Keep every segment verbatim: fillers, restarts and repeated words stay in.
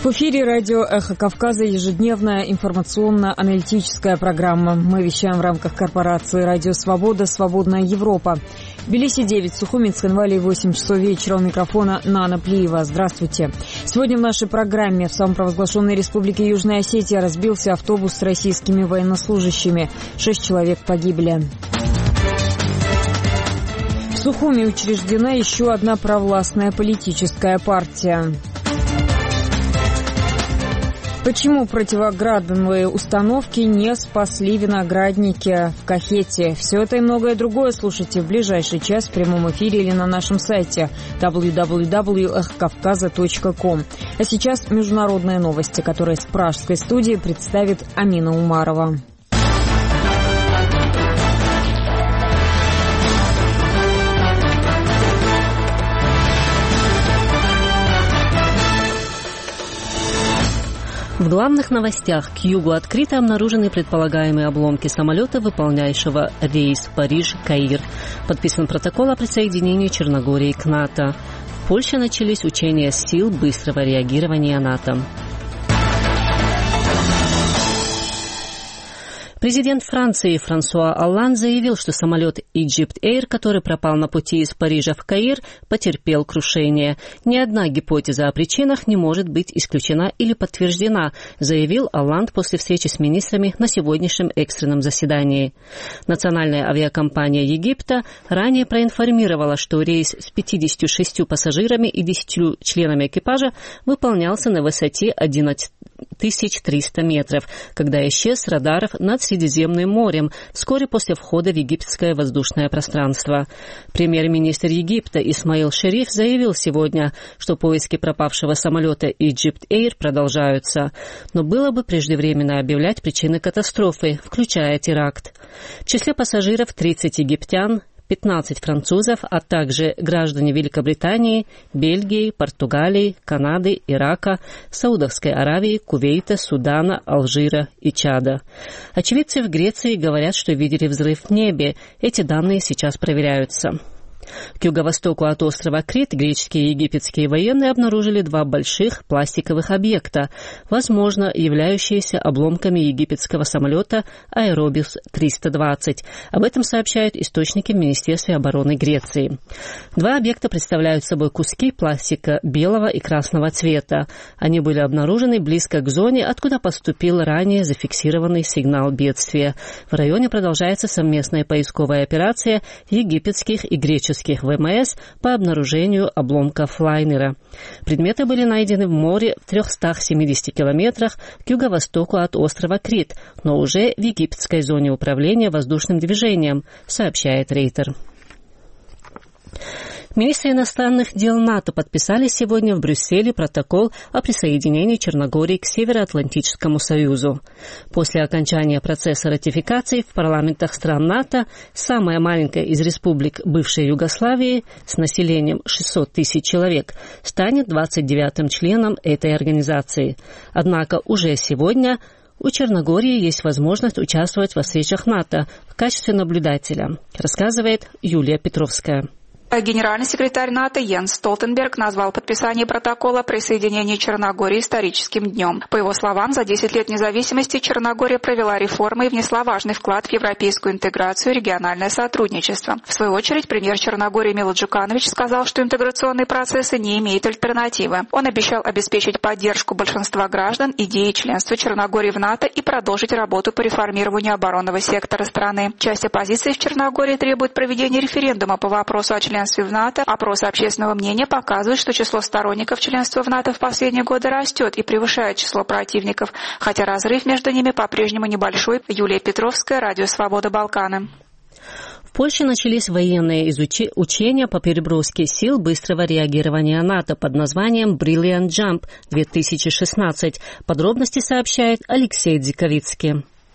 В эфире радио «Эхо Кавказа» ежедневная информационно-аналитическая программа. Мы вещаем в рамках корпорации «Радио Свобода. Свободная Европа». В Тбилиси девять, Сухуми, Цхинвале восемь часов вечера. У микрофона Нана Плиева. Здравствуйте. Сегодня в нашей программе в самопровозглашенной республике Южная Осетия разбился автобус с российскими военнослужащими. Шесть человек погибли. В Сухуми учреждена еще одна провластная политическая партия. Почему противоградные установки не спасли виноградники в Кахете? Все это и многое другое слушайте в ближайший час в прямом эфире или на нашем сайте дабл ю дабл ю дабл ю точка эхо кавказа точка ком. А сейчас международные новости, которые с пражской студии представит Амина Умарова. В главных новостях: к югу открыто обнаружены предполагаемые обломки самолета, выполняющего рейс Париж-Каир. Подписан протокол о присоединении Черногории к НАТО. В Польше начались учения сил быстрого реагирования НАТО. Президент Франции Франсуа Олланд заявил, что самолет Egypt Air, который пропал на пути из Парижа в Каир, потерпел крушение. Ни одна гипотеза о причинах не может быть исключена или подтверждена, заявил Олланд после встречи с министрами на сегодняшнем экстренном заседании. Национальная авиакомпания Египта ранее проинформировала, что рейс с пятьюдесятью шестью пассажирами и десятью членами экипажа выполнялся на высоте одиннадцать тысяч триста метров, когда исчез с радаров над Средиземным морем вскоре после входа в египетское воздушное пространство. Премьер-министр Египта Исмаил Шериф заявил сегодня, что поиски пропавшего самолета Egypt Air продолжаются. Но было бы преждевременно объявлять причины катастрофы, включая теракт. В числе пассажиров тридцать египтян, пятнадцать французов, а также граждане Великобритании, Бельгии, Португалии, Канады, Ирака, Саудовской Аравии, Кувейта, Судана, Алжира и Чада. Очевидцы в Греции говорят, что видели взрыв в небе. Эти данные сейчас проверяются. К юго-востоку от острова Крит греческие и египетские военные обнаружили два больших пластиковых объекта, возможно, являющиеся обломками египетского самолета Аэробус триста двадцать. Об этом сообщают источники в Министерстве обороны Греции. Два объекта представляют собой куски пластика белого и красного цвета. Они были обнаружены близко к зоне, откуда поступил ранее зафиксированный сигнал бедствия. В районе продолжается совместная поисковая операция египетских и греческих ВМС по обнаружению обломков лайнера. Предметы были найдены в море в трехстах семидесяти километрах к юго-востоку от острова Крит, но уже в египетской зоне управления воздушным движением, сообщает Рейтер. Министры иностранных дел НАТО подписали сегодня в Брюсселе протокол о присоединении Черногории к Североатлантическому союзу. После окончания процесса ратификации в парламентах стран НАТО самая маленькая из республик бывшей Югославии с населением шестьсот тысяч человек станет двадцать девятым членом этой организации. Однако уже сегодня у Черногории есть возможность участвовать во встречах НАТО в качестве наблюдателя, рассказывает Юлия Петровская. Генеральный секретарь НАТО Йенс Столтенберг назвал подписание протокола о присоединении Черногории историческим днем. По его словам, за десять лет независимости Черногория провела реформы и внесла важный вклад в европейскую интеграцию и региональное сотрудничество. В свою очередь, премьер Черногории Мило Джуканович сказал, что интеграционные процессы не имеют альтернативы. Он обещал обеспечить поддержку большинства граждан идеи членства Черногории в НАТО и продолжить работу по реформированию оборонного сектора страны. Часть оппозиции в Черногории требует проведения референдума по вопросу о членстве в НАТО. Опросы общественного мнения показывают, что число сторонников членства в НАТО в последние годы растет и превышает число противников, хотя разрыв между ними по-прежнему небольшой. Юлия Петровская, Радио Свобода, Балканы. В Польше начались военные изучи- учения по переброске сил быстрого реагирования НАТО под названием Brilliant Jump две тысячи шестнадцать. Подробности сообщает Алексей Дзиковицкий.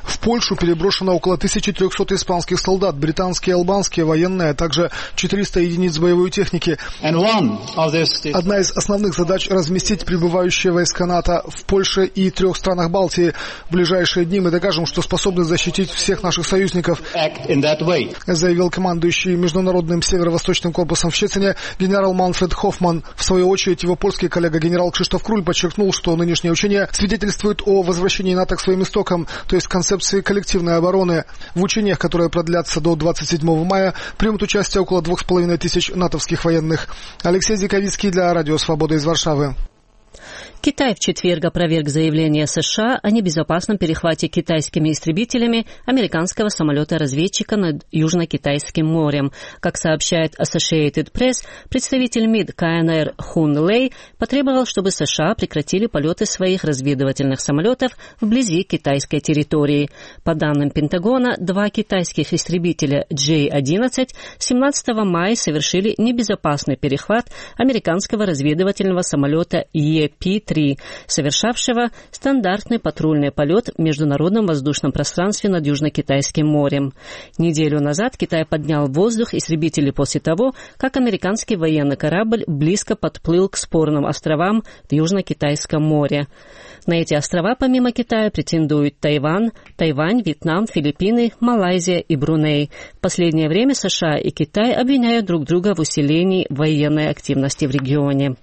В Польшу переброшено около тысячи трёхсот испанских солдат, британские и албанские военные, а также четыреста единиц боевой техники. Одна из основных задач – разместить прибывающие войска НАТО в Польше и трех странах Балтии. В ближайшие дни мы докажем, что способны защитить всех наших союзников, заявил командующий Международным северо-восточным корпусом в Щецине генерал Манфред Хоффман. В свою очередь, его польский коллега генерал Кшиштоф Круль подчеркнул, что нынешнее учение свидетельствует о возвращении НАТО к своим истокам, то есть концепции коллективной обороны. В учениях, которые продлятся до двадцать седьмого мая, примут участие около двух с половиной тысяч натовских военных. Алексей Диковицкий для Радио Свобода из Варшавы. Китай в четверг опроверг заявление США о небезопасном перехвате китайскими истребителями американского самолета-разведчика над Южно-Китайским морем. Как сообщает Associated Press, представитель МИД КНР Хун Лэй потребовал, чтобы США прекратили полеты своих разведывательных самолетов вблизи китайской территории. По данным Пентагона, два китайских истребителя Джей одиннадцать семнадцатого мая совершили небезопасный перехват американского разведывательного самолета Е Пи три, совершавшего стандартный патрульный полет в международном воздушном пространстве над Южно-Китайским морем. Неделю назад Китай поднял в воздух истребители после того, как американский военный корабль близко подплыл к спорным островам в Южно-Китайском море. На эти острова помимо Китая претендуют Тайвань, Тайвань, Вьетнам, Филиппины, Малайзия и Бруней. В последнее время США и Китай обвиняют друг друга в усилении военной активности в регионе.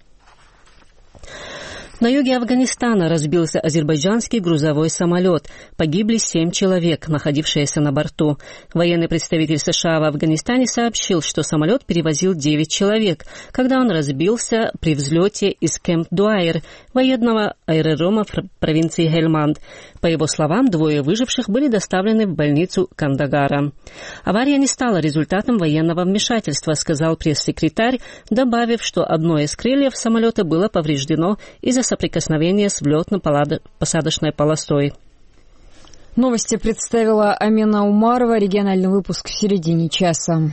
На юге Афганистана разбился азербайджанский грузовой самолет. Погибли семь человек, находившиеся на борту. Военный представитель США в Афганистане сообщил, что самолет перевозил девять человек, когда он разбился при взлете из Кэмп-Дуайр, военного аэродрома в провинции Хельманд. По его словам, двое выживших были доставлены в больницу Кандагара. Авария не стала результатом военного вмешательства, сказал пресс-секретарь, добавив, что одно из крыльев самолета было повреждено из-за соприкосновения с взлетно-посадочной полосой. Новости представила Амина Умарова. Региональный выпуск в середине часа.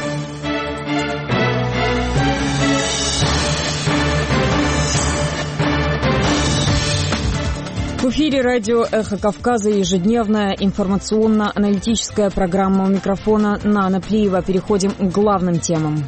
В эфире радио «Эхо Кавказа» ежедневная информационно-аналитическая программа. У микрофона Нана Плиева. Переходим к главным темам.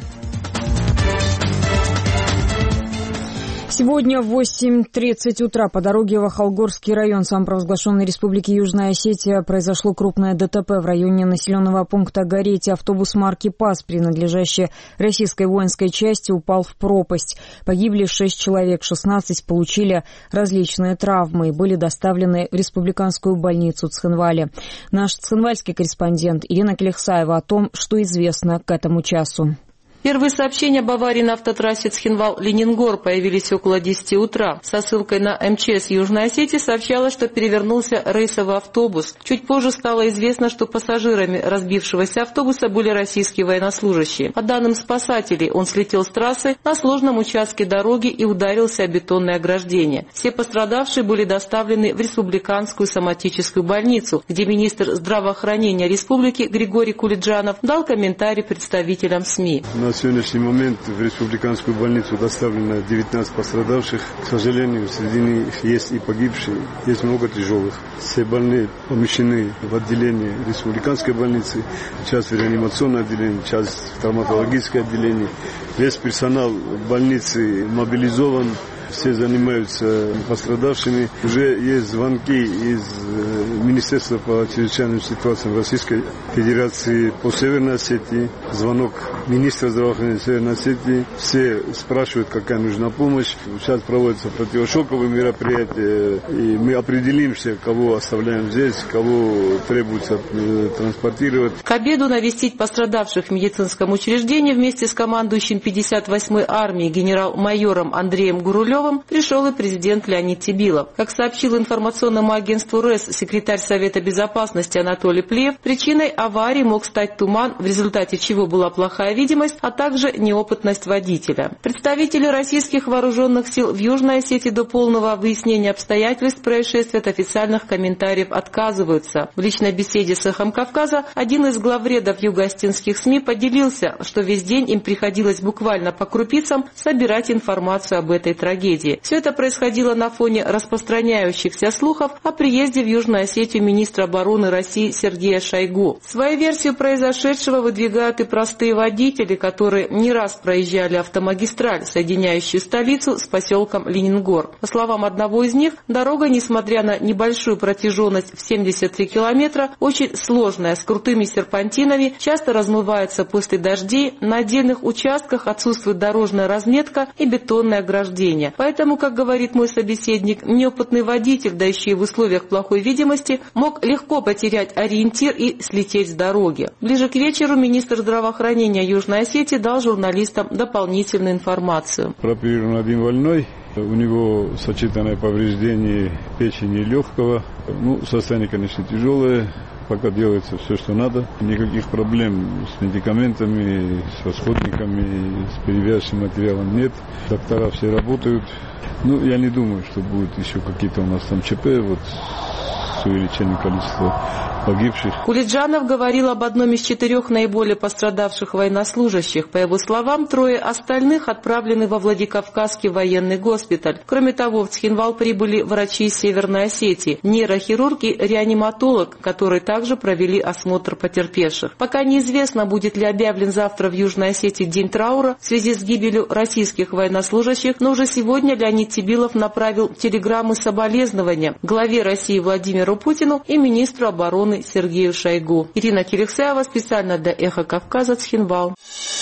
Сегодня в восемь тридцать утра по дороге в Ахалгорский район самопровозглашенной Республики Южная Осетия произошло крупное ДТП. В районе населенного пункта Горети автобус марки ПАЗ, принадлежащий российской воинской части, упал в пропасть. Погибли шесть человек, шестнадцать получили различные травмы и были доставлены в республиканскую больницу Цхинвале. Наш цхинвальский корреспондент Ирина Келехсаева о том, что известно к этому часу. Первые сообщения об аварии на автотрассе Цхинвал-Ленингор появились около десяти утра. Со ссылкой на эм че эс Южной Осетии сообщалось, что перевернулся рейсовый автобус. Чуть позже стало известно, что пассажирами разбившегося автобуса были российские военнослужащие. По данным спасателей, он слетел с трассы на сложном участке дороги и ударился о бетонное ограждение. Все пострадавшие были доставлены в республиканскую соматическую больницу, где министр здравоохранения республики Григорий Кулиджанов дал комментарий представителям СМИ. На сегодняшний момент в республиканскую больницу доставлено девятнадцать пострадавших. К сожалению, среди них есть и погибшие, есть много тяжелых. Все больные помещены в отделение республиканской больницы, часть в реанимационное отделение, часть в травматологическое отделение. Весь персонал больницы мобилизован. Все занимаются пострадавшими. Уже есть звонки из Министерства по чрезвычайным ситуациям Российской Федерации по Северной Осетии. Звонок министра здравоохранения Северной Осетии. Все спрашивают, какая нужна помощь. Сейчас проводятся противошоковые мероприятия. И мы определимся, кого оставляем здесь, кого требуется транспортировать. К обеду навестить пострадавших в медицинском учреждении вместе с командующим пятьдесят восьмой армией генерал-майором Андреем Гурулевым пришел и президент Леонид Тибилов. Как сообщил информационному агентству РЭС секретарь Совета Безопасности Анатолий Плиев, причиной аварии мог стать туман, в результате чего была плохая плохая видимость, а также неопытность водителя. Представители российских вооруженных сил в Южной Осетии до полного выяснения обстоятельств происшествия от официальных комментариев отказываются. В личной беседе с «Эхом Кавказа» один из главредов юго-осетинских СМИ поделился, что весь день им приходилось буквально по крупицам собирать информацию об этой трагедии. Все это происходило на фоне распространяющихся слухов о приезде в Южную Осетию министра обороны России Сергея Шойгу. Свою версию произошедшего выдвигают и простые водители, которые не раз проезжали автомагистраль, соединяющую столицу с поселком Ленингор. По словам одного из них, дорога, несмотря на небольшую протяженность в семьдесят три километра, очень сложная, с крутыми серпантинами, часто размывается после дождей, на отдельных участках отсутствует дорожная разметка и бетонное ограждение. Поэтому, как говорит мой собеседник, неопытный водитель, да еще и в условиях плохой видимости, мог легко потерять ориентир и слететь с дороги. Ближе к вечеру министр здравоохранения Южной Осетии дал журналистам дополнительную информацию. Прооперирован один больной. У него сочетанное повреждение печени и легкого. Ну, состояние, конечно, тяжелое. Пока делается все, что надо. Никаких проблем с медикаментами, с расходниками, с перевязочным материалом нет. Доктора все работают. Ну, я не думаю, что будет еще какие-то у нас там ЧП вот, с увеличением количества погибших. Кулиджанов говорил об одном из четырех наиболее пострадавших военнослужащих. По его словам, трое остальных отправлены во Владикавказский военный госпиталь. Кроме того, в Цхинвал прибыли врачи из Северной Осетии, нейрохирург и реаниматолог, которые также провели осмотр потерпевших. Пока неизвестно, будет ли объявлен завтра в Южной Осетии день траура в связи с гибелью российских военнослужащих, но уже сегодня Леонид Тибилов направил телеграммы соболезнования главе России Владимиру Путину и министру обороны Сергею Шойгу. Ирина Кириксаева, специально для «Эхо Кавказа», Цхинвал.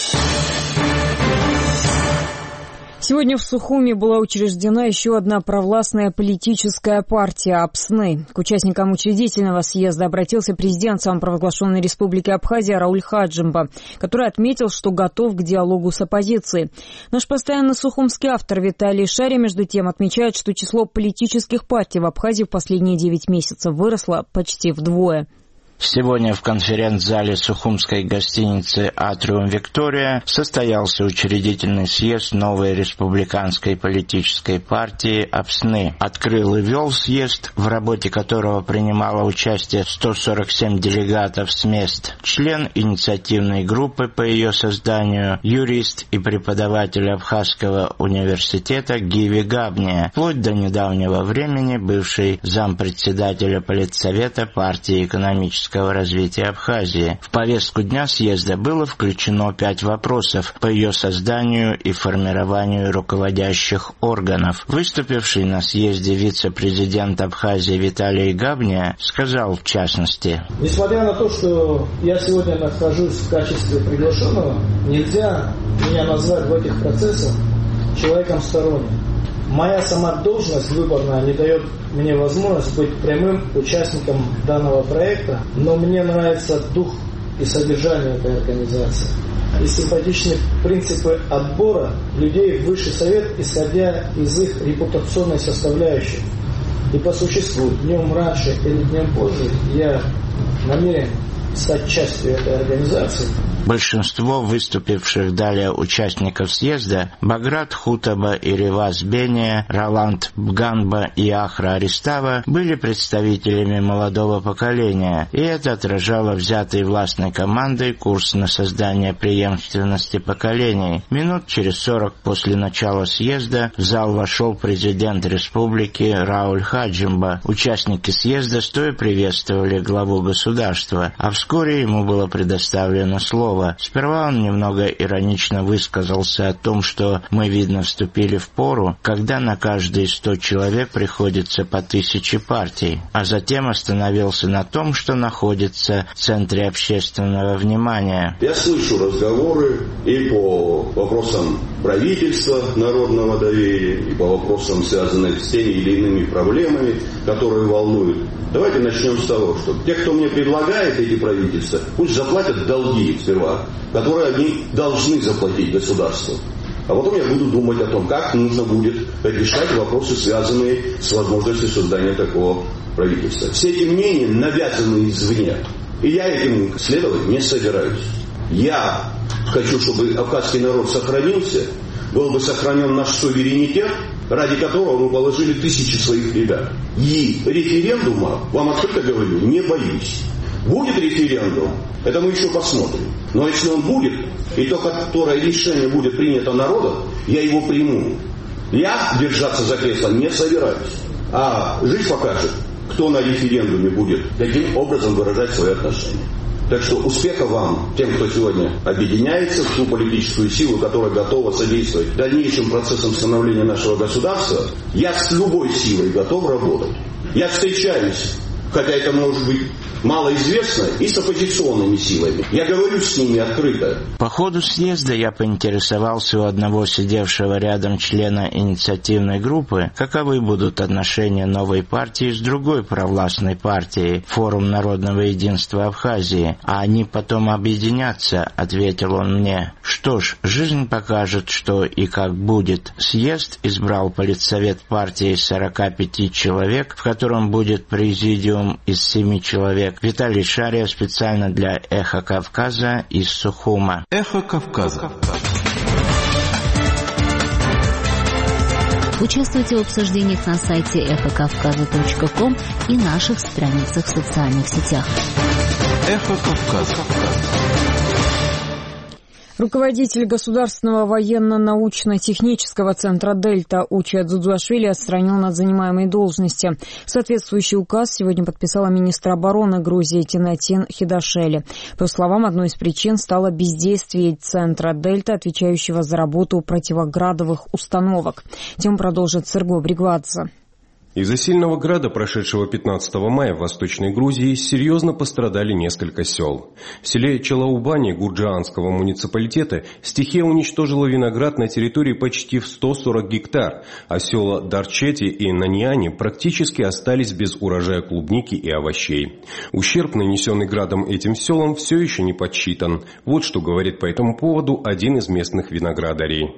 Сегодня в Сухуми была учреждена еще одна провластная политическая партия «Апсны». К участникам учредительного съезда обратился президент самопровозглашенной республики Абхазия Рауль Хаджимба, который отметил, что готов к диалогу с оппозицией. Наш постоянно сухумский автор Виталий Шари, между тем, отмечает, что число политических партий в Абхазии в последние девять месяцев выросло почти вдвое. Сегодня в конференц-зале Сухумской гостиницы «Атриум Виктория» состоялся учредительный съезд новой республиканской политической партии «Апсны». Открыл и вел съезд, в работе которого принимало участие сто сорок семь делегатов с мест. Член инициативной группы по ее созданию, юрист и преподаватель Абхазского университета Гиви Габния, вплоть до недавнего времени бывший зампредседателя Политсовета партии экономического развития Абхазии. В повестку дня съезда было включено пять вопросов по ее созданию и формированию руководящих органов. Выступивший на съезде вице-президент Абхазии Виталий Габния сказал в частности: «Несмотря на то, что я сегодня нахожусь в качестве приглашенного, нельзя меня назвать в этих процессах человеком сторонним. Моя сама должность выборная не дает мне возможность быть прямым участником данного проекта, но мне нравится дух и содержание этой организации. И симпатичны принципы отбора людей в высший совет, исходя из их репутационной составляющей. И по существу, днем раньше или днем позже, я намерен стать частью этой организации». Большинство выступивших далее участников съезда — Баграт Хутаба и Реваз Бения, Роланд Бганба и Ахра Аристава — были представителями молодого поколения, и это отражало взятый властной командой курс на создание преемственности поколений. Минут через сорок после начала съезда в зал вошел президент республики Рауль Хаджимба. Участники съезда стоя приветствовали главу государства, а вскоре ему было предоставлено слово. Сперва он немного иронично высказался о том, что мы, видно, вступили в пору, когда на каждые сто человек приходится по тысяче партий, а затем остановился на том, что находится в центре общественного внимания. Я слышу разговоры и по вопросам правительства, народного доверия, и по вопросам, связанным с теми или иными проблемами, которые волнуют. Давайте начнем с того, что те, кто мне предлагает эти правительства, пусть заплатят долги сперва, которые они должны заплатить государству. А потом я буду думать о том, как нужно будет решать вопросы, связанные с возможностью создания такого правительства. Все эти мнения навязаны извне, и я этим следовать не собираюсь. Я хочу, чтобы абхазский народ сохранился, был бы сохранен наш суверенитет, ради которого мы положили тысячи своих ребят. И референдума, вам открыто говорю, не боюсь. Будет референдум, это мы еще посмотрим. Но если он будет, и то, которое решение будет принято народом, я его приму. Я держаться за кресло не собираюсь. А жизнь покажет, кто на референдуме будет таким образом выражать свои отношения. Так что успеха вам, тем, кто сегодня объединяется в ту политическую силу, которая готова содействовать дальнейшим процессам становления нашего государства. Я с любой силой готов работать. Я встречаюсь, хотя это может быть малоизвестно, и с оппозиционными силами. Я говорю с ними открыто. По ходу съезда я поинтересовался у одного сидевшего рядом члена инициативной группы, каковы будут отношения новой партии с другой провластной партией, Форум народного единства Абхазии, а они потом объединятся, ответил он мне. Что ж, жизнь покажет, что и как будет. Съезд избрал политсовет партии из сорока пяти человек, в котором будет президиум из семи человек. Виталий Шария специально для «Эхо Кавказа» из Сухума. «Эхо Кавказа». Участвуйте в обсуждениях на сайте эхо кавказа точка ком и наших страницах в социальных сетях. «Эхо Кавказа». Руководитель Государственного военно-научно-технического центра «Дельта» Уча Дзудзуашвили отстранен от занимаемой должности. Соответствующий указ сегодня подписала министр обороны Грузии Тинатин Хидашели. По словам, одной из причин стало бездействие центра «Дельта», отвечающего за работу противоградовых установок. Тему продолжит Серго Бригвадзе. Из-за сильного града, прошедшего пятнадцатого мая в Восточной Грузии, серьезно пострадали несколько сел. В селе Челаубани Гурджаанского муниципалитета стихия уничтожила виноград на территории почти в сто сорок гектар, а села Дарчети и Наниани практически остались без урожая клубники и овощей. Ущерб, нанесенный градом этим селам, все еще не подсчитан. Вот что говорит по этому поводу один из местных виноградарей.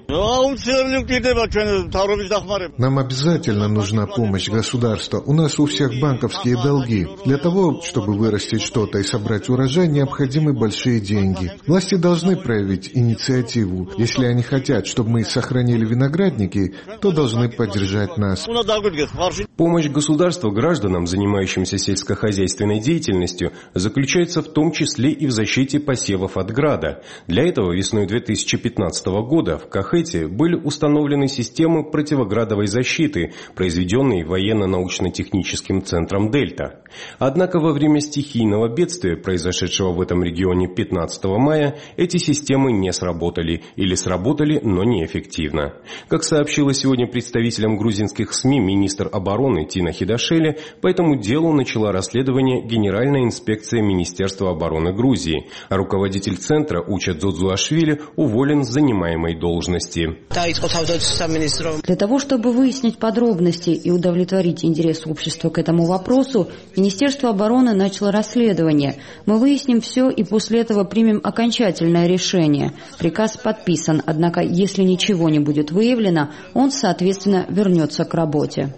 Нам обязательно нужна помощь государства. У нас у всех банковские долги. Для того, чтобы вырастить что-то и собрать урожай, необходимы большие деньги. Власти должны проявить инициативу. Если они хотят, чтобы мы сохранили виноградники, то должны поддержать нас. Помощь государства гражданам, занимающимся сельскохозяйственной деятельностью, заключается в том числе и в защите посевов от града. Для этого весной две тысячи пятнадцатого года в Кахете были установлены системы противоградовой защиты, произведенные военно-научно-техническим центром «Дельта». Однако во время стихийного бедствия, произошедшего в этом регионе пятнадцатого мая, эти системы не сработали или сработали, но неэффективно. Как сообщила сегодня представителям грузинских СМИ министр обороны Тина Хидашели, по этому делу начала расследование Генеральная инспекция Министерства обороны Грузии, а руководитель центра Уча Дзудзуашвили уволен с занимаемой должности. Для того, чтобы выяснить подробности и удовлетворить интерес общества к этому вопросу, Министерство обороны начало расследование. Мы выясним все и после этого примем окончательное решение. Приказ подписан, однако если ничего не будет выявлено, он, соответственно, вернется к работе.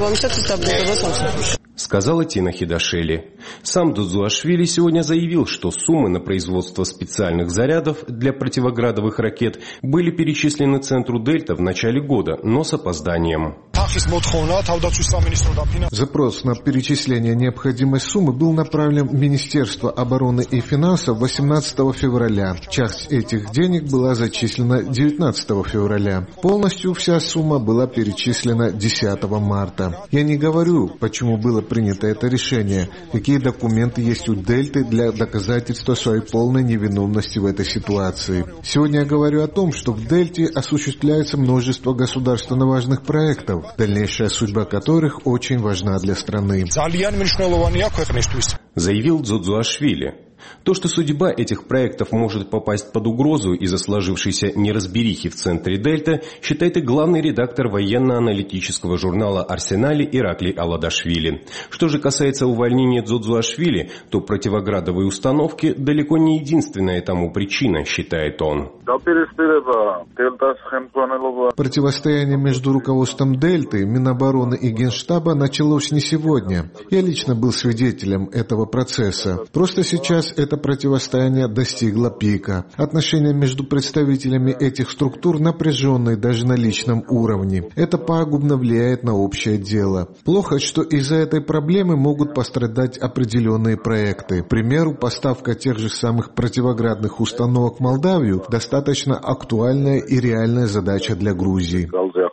Сказала Тина Хидашели. Сам Дзудзуашвили сегодня заявил, что суммы на производство специальных зарядов для противоградовых ракет были перечислены центру «Дельта» в начале года, но с опозданием. Запрос на перечисление необходимой суммы был направлен в Министерство обороны и финансов восемнадцатого февраля. Часть этих денег была зачислена девятнадцатого февраля. Полностью вся сумма была перечислена десятого марта. Я не говорю, почему было принято это решение, какие документы есть у Дельты для доказательства своей полной невиновности в этой ситуации. Сегодня я говорю о том, что в Дельте осуществляется множество государственно важных проектов, дальнейшая судьба которых очень важна для страны. Заявил Дзудзуашвили. То, что судьба этих проектов может попасть под угрозу из-за сложившейся неразберихи в центре «Дельта», считает и главный редактор военно-аналитического журнала «Арсенале» Ираклий Аладашвили. Что же касается увольнения Дзудзуашвили, то противоградовые установки далеко не единственная тому причина, считает он. Противостояние между руководством «Дельты», Минобороны и Генштаба началось не сегодня. Я лично был свидетелем этого процесса. Просто сейчас это противостояние достигло пика. Отношения между представителями этих структур напряженные даже на личном уровне. Это пагубно влияет на общее дело. Плохо, что из-за этой проблемы могут пострадать определенные проекты. К примеру, поставка тех же самых противоградных установок в Молдавию достаточно актуальная и реальная задача для Грузии.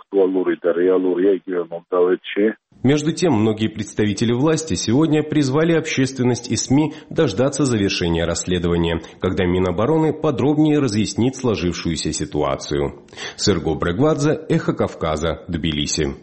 Между тем, многие представители власти сегодня призвали общественность и СМИ дождаться завершения расследования, когда Минобороны подробнее разъяснит сложившуюся ситуацию. Серго Брегвадзе, Эхо Кавказа, Тбилиси.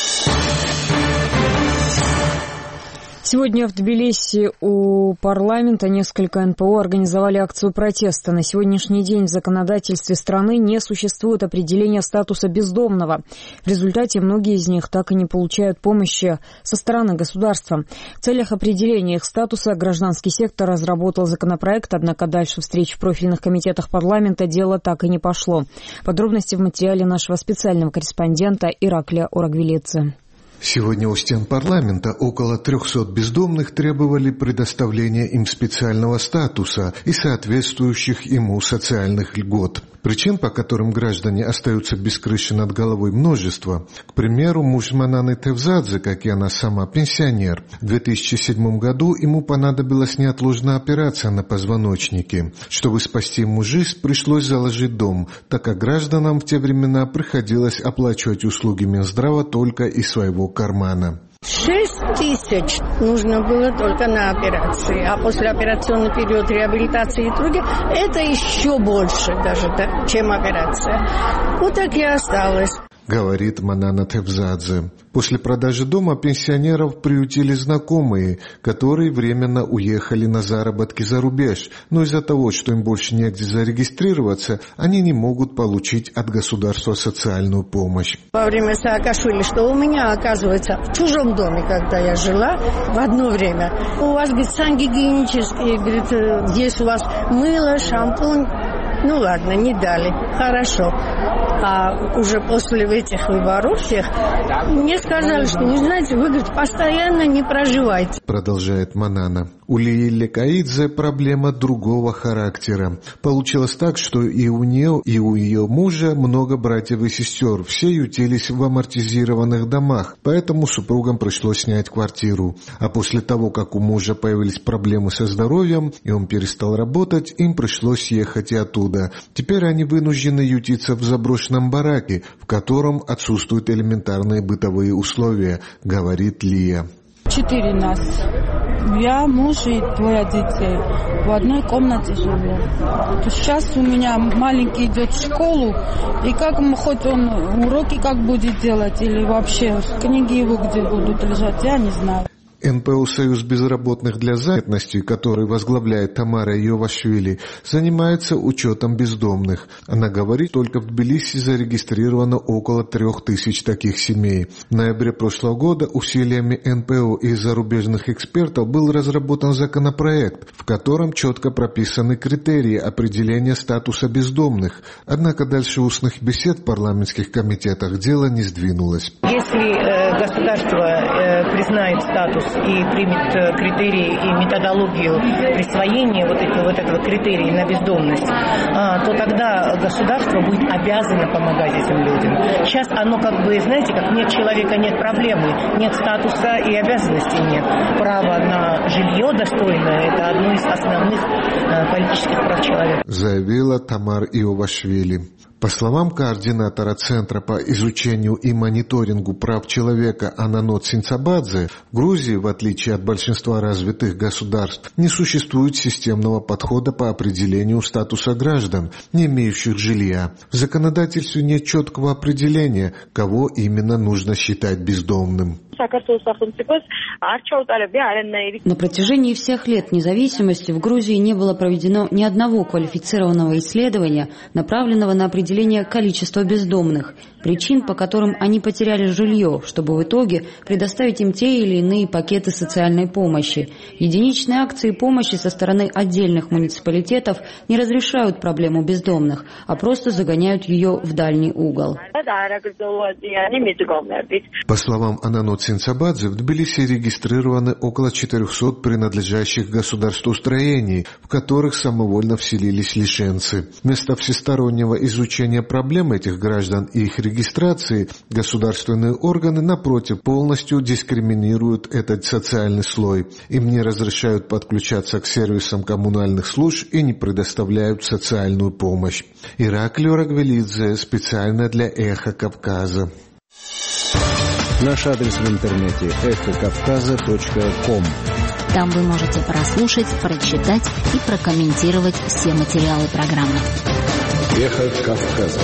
Сегодня в Тбилиси у парламента несколько эн пэ о организовали акцию протеста. На сегодняшний день в законодательстве страны не существует определения статуса бездомного. В результате многие из них так и не получают помощи со стороны государства. В целях определения их статуса гражданский сектор разработал законопроект, однако дальше встреч в профильных комитетах парламента дело так и не пошло. Подробности в материале нашего специального корреспондента Ираклия Орагвилидзе. Сегодня у стен парламента около трехсот бездомных требовали предоставления им специального статуса и соответствующих ему социальных льгот. Причин, по которым граждане остаются без крыши над головой, множество. К примеру, муж Мананы Тевзадзе, как и она сама, пенсионер. В две тысячи седьмом году ему понадобилась неотложная операция на позвоночнике. Чтобы спасти ему жизнь, пришлось заложить дом, так как гражданам в те времена приходилось оплачивать услуги Минздрава только из своего кармана. Шесть тысяч нужно было только на операции, а послеоперационный период реабилитации и других – это еще больше даже, да, чем операция. Вот так и осталось. Говорит Манана Тевзадзе. После продажи дома пенсионеров приютили знакомые, которые временно уехали на заработки за рубеж, но из-за того, что им больше негде зарегистрироваться, они не могут получить от государства социальную помощь. Во время Саакашвили, что у меня, оказывается, в чужом доме, когда я жила, в одно время, у вас, говорит, сангигиенические, говорит, здесь у вас мыло, шампунь. Ну ладно, не дали. Хорошо. А уже после этих выборов всех мне сказали, что, не знаете, вы, говорит, постоянно не проживаете. Продолжает Манана. У Лии Лекаидзе проблема другого характера. Получилось так, что и у нее, и у ее мужа много братьев и сестер. Все ютились в амортизированных домах, поэтому супругам пришлось снять квартиру. А после того, как у мужа появились проблемы со здоровьем, и он перестал работать, им пришлось ехать и оттуда. Теперь они вынуждены ютиться в заброшенном бараке, в котором отсутствуют элементарные бытовые условия, говорит Лия. Четыре нас. Я, муж и двое детей. В одной комнате живу. Сейчас у меня маленький идет в школу, и как хоть он уроки как будет делать, или вообще книги его где будут лежать, я не знаю. эн пэ о «Союз безработных для занятости», который возглавляет Тамара Йовашвили, занимается учетом бездомных. Она говорит, только в Тбилиси зарегистрировано около трех тысяч таких семей. В ноябре прошлого года усилиями эн пэ о и зарубежных экспертов был разработан законопроект, в котором четко прописаны критерии определения статуса бездомных. Однако дальше устных бесед в парламентских комитетах дело не сдвинулось. Если э, государство э, признает статус и примет критерии и методологию присвоения вот этого, вот этого критерия на бездомность, то тогда государство будет обязано помогать этим людям. Сейчас оно как бы, знаете, как нет человека, нет проблемы, нет статуса и обязанностей нет. Право на жилье достойное – это одно из основных политических прав человека. Заявила Тамар Иовашвили. По словам координатора Центра по изучению и мониторингу прав человека Ананот Синцабадзе, в Грузии, в отличие от большинства развитых государств, не существует системного подхода по определению статуса граждан, не имеющих жилья. В законодательстве нет четкого определения, кого именно нужно считать бездомным. На протяжении всех лет независимости в Грузии не было проведено ни одного квалифицированного исследования, направленного на определение количества бездомных. причин, по которым они потеряли жилье, чтобы в итоге предоставить им те или иные пакеты социальной помощи. Единичные акции помощи со стороны отдельных муниципалитетов не разрешают проблему бездомных, а просто загоняют ее в дальний угол. По словам Ананот Синцабадзе, в Тбилиси регистрированы около четырехсот принадлежащих государству строений, в которых самовольно вселились лишенцы. Вместо всестороннего изучения проблем этих граждан и их регистрации, государственные органы, напротив, полностью дискриминируют этот социальный слой. Им не разрешают подключаться к сервисам коммунальных служб и не предоставляют социальную помощь. Ираклий Рагвелидзе, специально для «Эхо Кавказа». Наш адрес в интернете эхо кавказа точка ком. Там вы можете прослушать, прочитать и прокомментировать все материалы программы. Эхо Кавказа.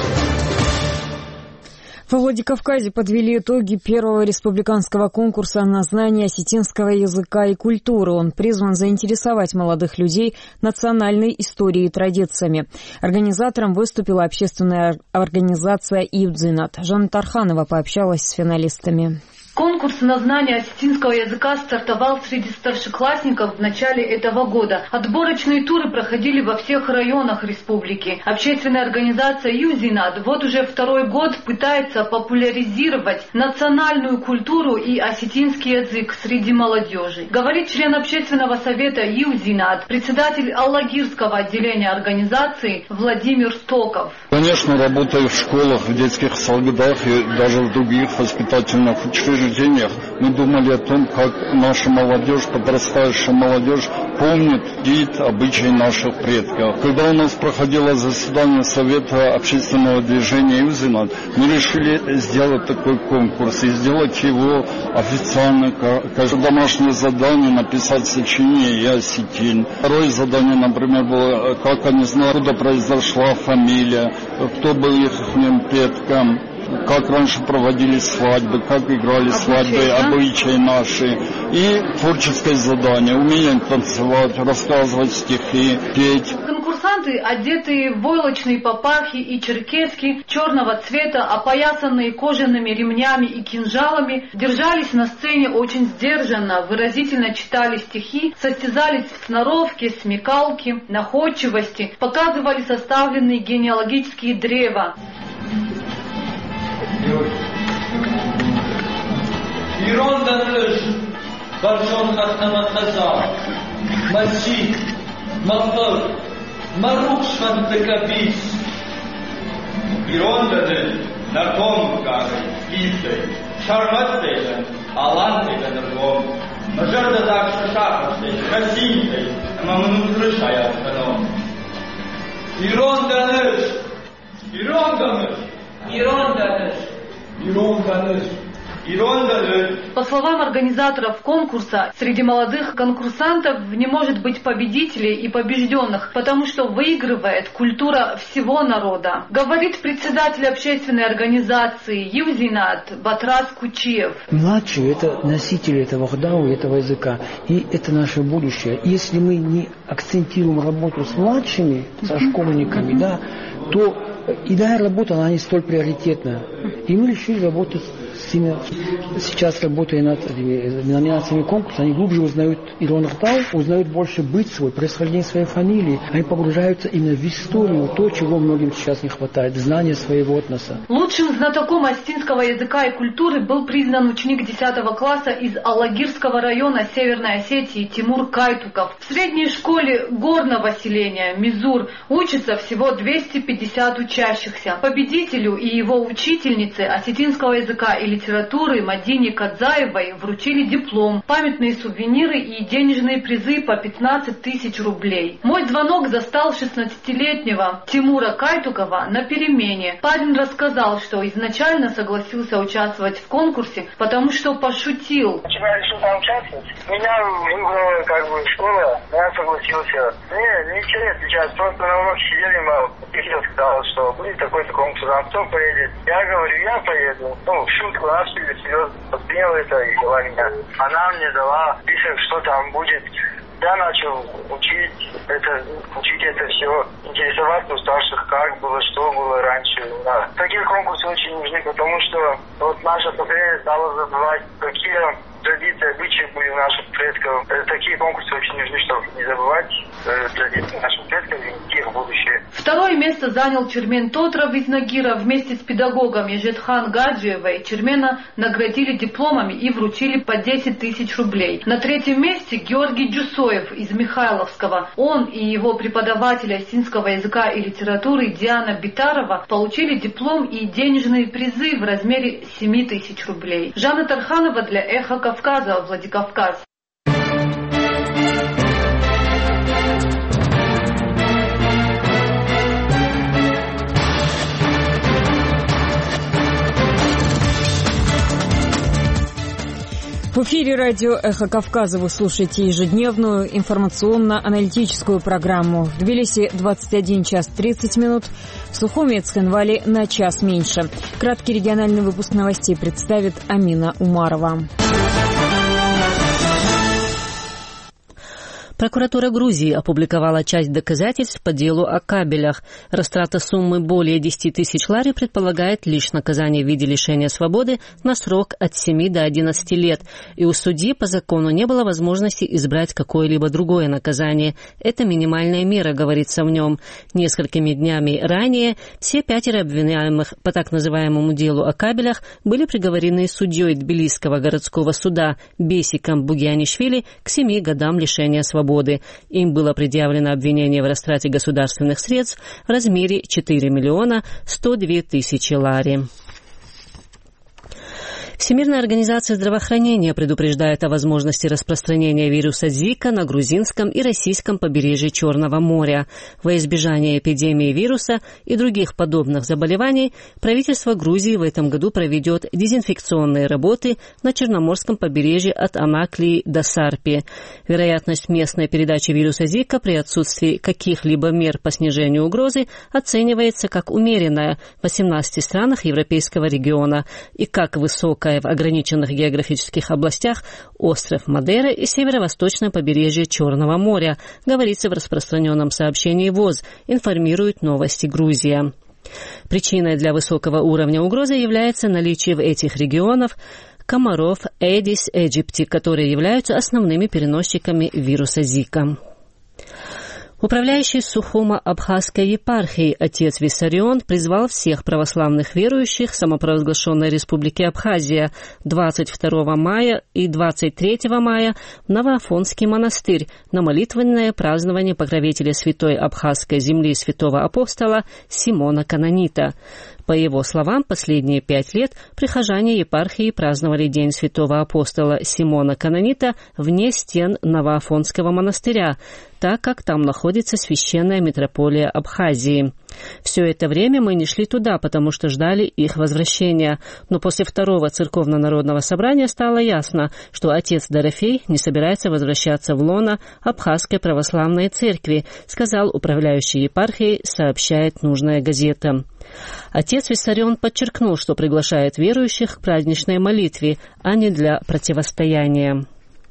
Во Владикавказе подвели итоги первого республиканского конкурса на знание осетинского языка и культуры. Он призван заинтересовать молодых людей национальной историей и традициями. Организатором выступила общественная организация «Иудзинат». Жанна Тарханова пообщалась с финалистами. Конкурс на знание осетинского языка стартовал среди старшеклассников в начале этого года. Отборочные туры проходили во всех районах республики. Общественная организация «Юзинат» вот уже второй год пытается популяризировать национальную культуру и осетинский язык среди молодежи. Говорит член общественного совета «Юзинат», председатель Аллагирского отделения организации Владимир Токов. Конечно, работая в школах, в детских садах и даже в других воспитательных учреждениях, мы думали о том, как наша молодежь, подрастающая молодежь, помнит вид, обычаи наших предков. Когда у нас проходило заседание Совета общественного движения «Юзинат», мы решили сделать такой конкурс и сделать его официально. Каждое домашнее задание написать сочинение «Я осетин». Второе задание, например, было, как они знают, откуда произошла фамилия, кто был их предком, как раньше проводились свадьбы, как играли свадьбы, обычаи наши. И творческое задание, умение танцевать, рассказывать стихи, петь. Конкурсанты, одетые в войлочные папахи и черкески черного цвета, опоясанные кожаными ремнями и кинжалами, держались на сцене очень сдержанно, выразительно читали стихи, состязались в сноровке, смекалке, находчивости, показывали составленные генеалогические древа. ایران دانش برشان ختم خزا مسجد مقبر مروش من تکبیس ایران دانش نرکم کاری لیفته شرمت دیدن آلان دیدن نرکم مجرد داکش شاخش دیدن خزین دیدن اما منوزرش حیات کنم ایران دانش ایران دانش ایران دانش ایران دانش. По словам организаторов конкурса, среди молодых конкурсантов не может быть победителей и побежденных, потому что выигрывает культура всего народа. Говорит председатель общественной организации «Юзинат» Батрас Кучиев. Младшие – это носители этого хдау, этого языка, и это наше будущее. Если мы не акцентируем работу с младшими, со школьниками, да, то иная работа, она не столь приоритетна. И мы решили работать с ними. Сейчас, работая над номинациями конкурса, они глубже узнают Ирон Ртау, узнают больше быт свой, происхождение своей фамилии. Они погружаются именно в историю, то, чего многим сейчас не хватает, знания своего этноса. Лучшим знатоком осетинского языка и культуры был признан ученик десятого класса из Аллагирского района Северной Осетии Тимур Кайтуков. В средней школе горного селения Мизур учатся всего двести пятьдесят учащихся. Победителю и его учительнице осетинского языка и литературы Мадине Кадзаевой вручили диплом, памятные сувениры и денежные призы по пятнадцать тысяч рублей. Мой звонок застал шестнадцатилетнего Тимура Кайтукова на перемене. Парень рассказал, что изначально согласился участвовать в конкурсе, потому что пошутил. Я решил там участвовать. Меня выбрала как бы школа, я согласился. Не, ничего не отвечать, просто на уроке сидели, мол, Пихил сказал, что будет такой-то конкурс, а кто поедет? Я говорю, я поеду. Ну, в шутку, она серьезно восприняла это и дала меня. Она мне дала список, что там будет. Я начал учить это, учить это все, интересоваться у старших, как было, что было раньше. Да. Такие конкурсы очень нужны, потому что вот наше поколение стало забывать, какие традиции, обычаи были у наших предков. Такие конкурсы очень нужны, чтобы не забывать традиции наших предков и идти в будущее. Второе место занял Чермен Тотров из Нагира. Вместе с педагогом Ежетхан Гаджиевой Чермена наградили дипломами и вручили по десять тысяч рублей. На третьем месте Георгий Джусоев из Михайловского. Он и его преподаватель осетинского языка и литературы Диана Битарова получили диплом и денежные призы в размере семь тысяч рублей. Жанна Тарханова для Эхо Кавказа, Владикавказ. В эфире радио «Эхо Кавказа» вы слушаете ежедневную информационно-аналитическую программу. В Тбилиси двадцать один час тридцать минут, в Сухуми и Цхинвале на час меньше. Краткий региональный выпуск новостей представит Амина Умарова. Прокуратура Грузии опубликовала часть доказательств по делу о кабелях. Растрата суммы более десять тысяч лари предполагает лишь наказание в виде лишения свободы на срок от семи до одиннадцати лет. И у судьи по закону не было возможности избрать какое-либо другое наказание. Это минимальная мера, говорится в нем. Несколькими днями ранее все пятеро обвиняемых по так называемому делу о кабелях были приговорены судьей Тбилисского городского суда Бесиком Бугианишвили к семи годам лишения свободы. Им было предъявлено обвинение в растрате государственных средств в размере четыре миллиона сто две тысячи лари. Всемирная организация здравоохранения предупреждает о возможности распространения вируса Зика на грузинском и российском побережье Черного моря. Во избежание эпидемии вируса и других подобных заболеваний правительство Грузии в этом году проведет дезинфекционные работы на Черноморском побережье от Анаклии до Сарпи. Вероятность местной передачи вируса Зика при отсутствии каких-либо мер по снижению угрозы оценивается как умеренная в восемнадцати странах европейского региона и как высокая в ограниченных географических областях остров Мадейра и северо-восточное побережье Черного моря, говорится в распространенном сообщении ВОЗ, информирует «Новости Грузия». Причиной для высокого уровня угрозы является наличие в этих регионах комаров Aedes aegypti, которые являются основными переносчиками вируса Зика. Управляющий Сухумо-Абхазской епархией отец Виссарион призвал всех православных верующих самопровозглашенной Республики Абхазия двадцать второго мая и двадцать третьего мая в Новоафонский монастырь на молитвенное празднование покровителя святой Абхазской земли святого апостола Симона Канонита. По его словам, последние пять лет прихожане епархии праздновали День святого апостола Симона Канонита вне стен Новоафонского монастыря, так как там находится священная митрополия Абхазии. Все это время мы не шли туда, потому что ждали их возвращения. Но после второго церковно-народного собрания стало ясно, что отец Дорофей не собирается возвращаться в лоно Абхазской православной церкви, сказал управляющий епархией, сообщает нужная газета. Отец Виссарион подчеркнул, что приглашает верующих к праздничной молитве, а не для противостояния.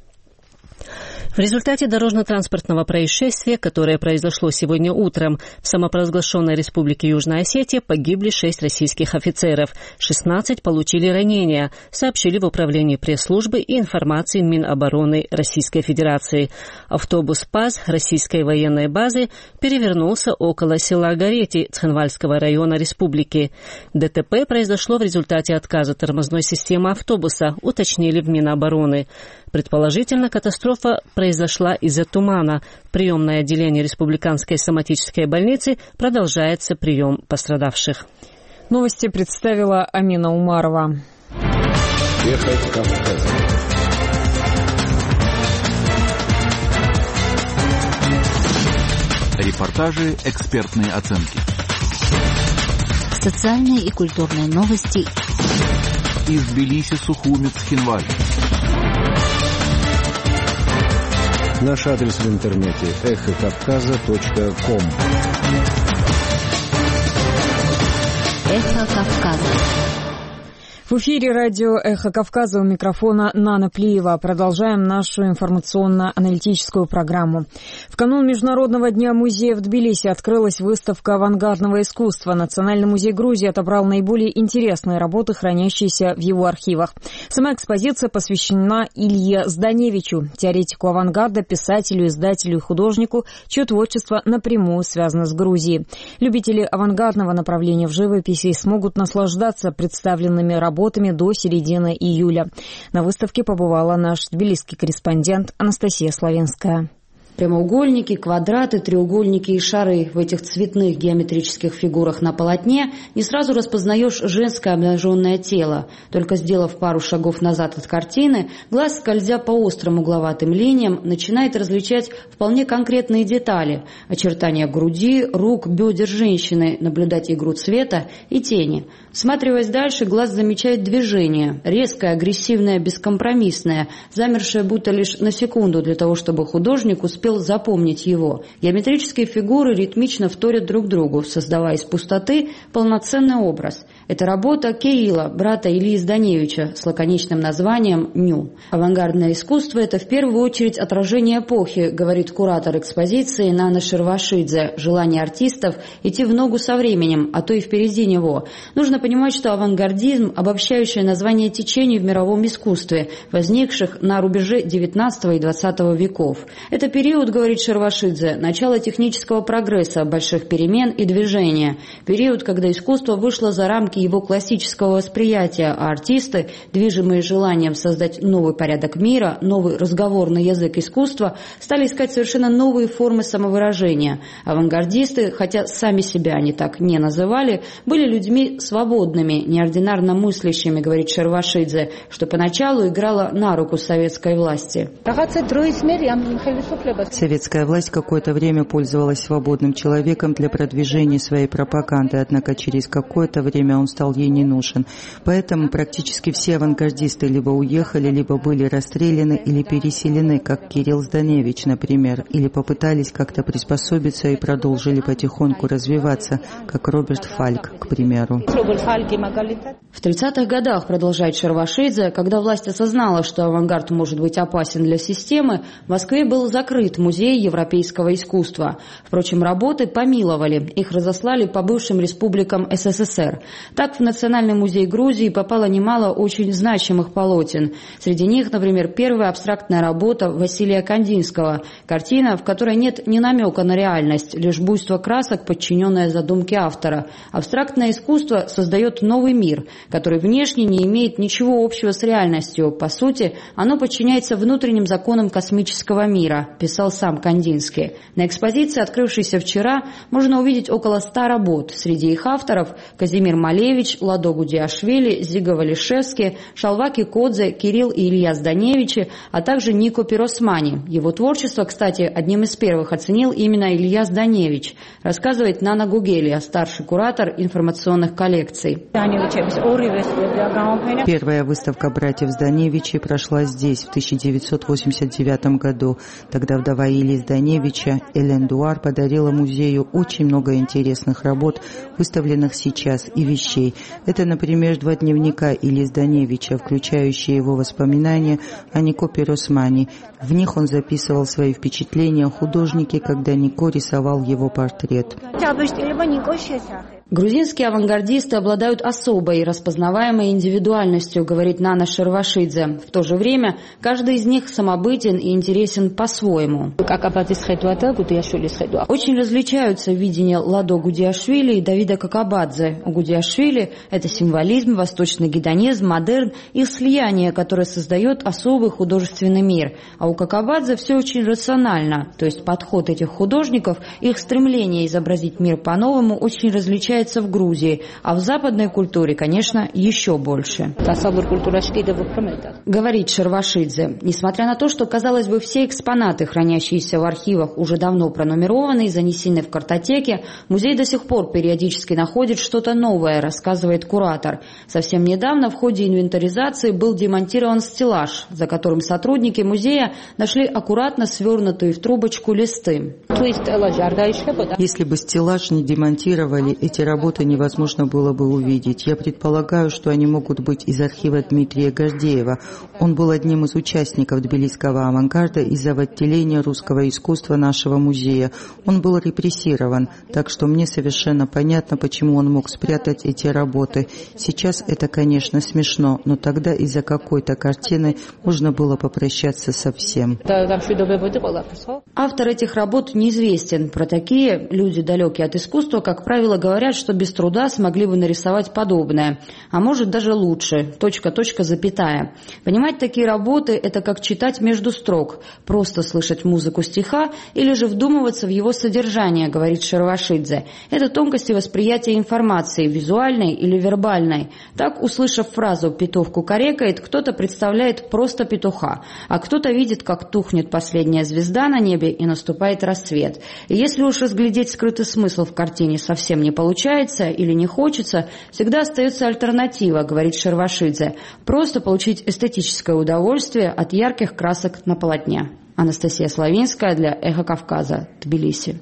В результате дорожно-транспортного происшествия, которое произошло сегодня утром в самопровозглашенной Республике Южная Осетия, погибли шесть российских офицеров, шестнадцать получили ранения, сообщили в Управлении пресс-службы и информации Минобороны Российской Федерации. Автобус ПАЗ российской военной базы перевернулся около села Горети Цхинвальского района республики. ДТП произошло в результате отказа тормозной системы автобуса, уточнили в Минобороны. Предположительно, катастрофа произошла из-за тумана. В приемное отделение Республиканской соматической больницы продолжается прием пострадавших. Новости представила Амина Умарова. Эхо Кавказа. Репортажи, экспертные оценки. Социальные и культурные новости. Из Тбилиси, Сухуми, Цхинваль. Наш адрес в интернете эхо кавказа точка ком. Эхо Кавказа. В эфире радио «Эхо Кавказа», у микрофона Нана Плиева. Продолжаем нашу информационно-аналитическую программу. В канун Международного дня музея в Тбилиси открылась выставка авангардного искусства. Национальный музей Грузии отобрал наиболее интересные работы, хранящиеся в его архивах. Сама экспозиция посвящена Илье Зданевичу, теоретику авангарда, писателю, издателю и художнику, чье творчество напрямую связано с Грузией. Любители авангардного направления в живописи смогут наслаждаться представленными работами работами до середины июля. На выставке побывала наш тбилисский корреспондент Анастасия Славенская. Прямоугольники, квадраты, треугольники и шары в этих цветных геометрических фигурах на полотне не сразу распознаешь женское обнаженное тело. Только сделав пару шагов назад от картины, глаз, скользя по острым угловатым линиям, начинает различать вполне конкретные детали – очертания груди, рук, бедер женщины, наблюдать игру цвета и тени. Всматриваясь дальше, глаз замечает движение – резкое, агрессивное, бескомпромиссное, замершее будто лишь на секунду для того, чтобы художник успел запомнить его. Геометрические фигуры ритмично вторят друг другу, создавая из пустоты полноценный образ. Это работа Кирилла, брата Ильи Зданевича, с лаконичным названием «Ню». Авангардное искусство – это в первую очередь отражение эпохи, говорит куратор экспозиции Нана Шервашидзе, желание артистов идти в ногу со временем, а то и впереди него. Нужно понимать, что авангардизм – обобщающее название течений в мировом искусстве, возникших на рубеже девятнадцатого и двадцатого веков. Это период, говорит Шервашидзе, начало технического прогресса, больших перемен и движения. Период, когда искусство вышло за рамки его классического восприятия, а артисты, движимые желанием создать новый порядок мира, новый разговорный язык искусства, стали искать совершенно новые формы самовыражения. Авангардисты, хотя сами себя они так не называли, были людьми свободными, неординарно мыслящими, говорит Шервашидзе, что поначалу играло на руку советской власти. Советская власть какое-то время пользовалась свободным человеком для продвижения своей пропаганды, однако через какое-то время он стал ей не нужен. Поэтому практически все авангардисты либо уехали, либо были расстреляны или переселены, как Кирилл Зданевич, например, или попытались как-то приспособиться и продолжили потихоньку развиваться, как Роберт Фальк, к примеру. В тридцатых годах, продолжает Шервашидзе, когда власть осознала, что авангард может быть опасен для системы, в Москве был закрыт музей европейского искусства. Впрочем, работы помиловали, их разослали по бывшим республикам СССР. Так в Национальный музей Грузии попало немало очень значимых полотен. Среди них, например, первая абстрактная работа Василия Кандинского, картина, в которой нет ни намека на реальность, лишь буйство красок, подчиненное задумке автора. Абстрактное искусство создает новый мир, который внешне не имеет ничего общего с реальностью. По сути, оно подчиняется внутренним законам космического мира, писал сам Кандинский. На экспозиции, открывшейся вчера, можно увидеть около ста работ. Среди их авторов Казимир Малевич, Ладо Гудиашвили, Зига Валишевский, Шалваки Кодзе, Кирилл и Илья Зданевичи, а также Нико Пиросмани. Его творчество, кстати, одним из первых оценил именно Илья Зданевич, рассказывает Нана Гугелия, старший куратор информационных коллекций. Первая выставка братьев Зданевичей прошла здесь в тысяча девятьсот восемьдесят девятом году. Тогда вдова Ильи Зданевича Элен Дуар подарила музею очень много интересных работ, выставленных сейчас, и вещей. Это, например, два дневника Ильи Зданевича, включающие его воспоминания о Нико Пиросмани. В них он записывал свои впечатления о художнике, когда Нико рисовал его портрет. Грузинские авангардисты обладают особой распознаваемой индивидуальностью, говорит Нана Шервашидзе. В то же время каждый из них самобытен и интересен по-своему. Очень различаются видения Ладо Гудиашвили и Давида Какабадзе. У Гудиашвили это символизм, восточный гедонизм, модерн, их слияние, которое создает особый художественный мир. А у Какабадзе все очень рационально, то есть подход этих художников, их стремление изобразить мир по-новому очень различается в Грузии, а в западной культуре, конечно, еще больше. Говорит Шервашидзе, несмотря на то, что, казалось бы, все экспонаты, хранящиеся в архивах, уже давно пронумерованы и занесены в картотеки, музей до сих пор периодически находит что-то новое, рассказывает куратор. Совсем недавно в ходе инвентаризации был демонтирован стеллаж, за которым сотрудники музея нашли аккуратно свернутые в трубочку листы. Если бы стеллаж не демонтировали, эти работы невозможно было бы увидеть. Я предполагаю, что они могут быть из архива Дмитрия Гордеева. Он был одним из участников тбилисского авангарда из-за отделения русского искусства нашего музея. Он был репрессирован, так что мне совершенно понятно, почему он мог спрятать эти работы. Сейчас это, конечно, смешно, но тогда из-за какой-то картины можно было попрощаться со всем. Автор этих работ неизвестен. Про такие люди, далекие от искусства, как правило, говорят, что без труда смогли бы нарисовать подобное. А может даже лучше. Точка, точка, запятая. Понимать такие работы – это как читать между строк. Просто слышать музыку стиха или же вдумываться в его содержание, говорит Шервашидзе. Это тонкости восприятия информации, визуальной или вербальной. Так, услышав фразу «петух кукарекает», кто-то представляет просто петуха, а кто-то видит, как тухнет последняя звезда на небе и наступает рассвет. И если уж разглядеть скрытый смысл в картине совсем не получается или не хочется, всегда остается альтернатива, говорит Шервашидзе. Просто получить эстетическое удовольствие от ярких красок на полотне. Анастасия Славинская для «Эхо Кавказа», Тбилиси.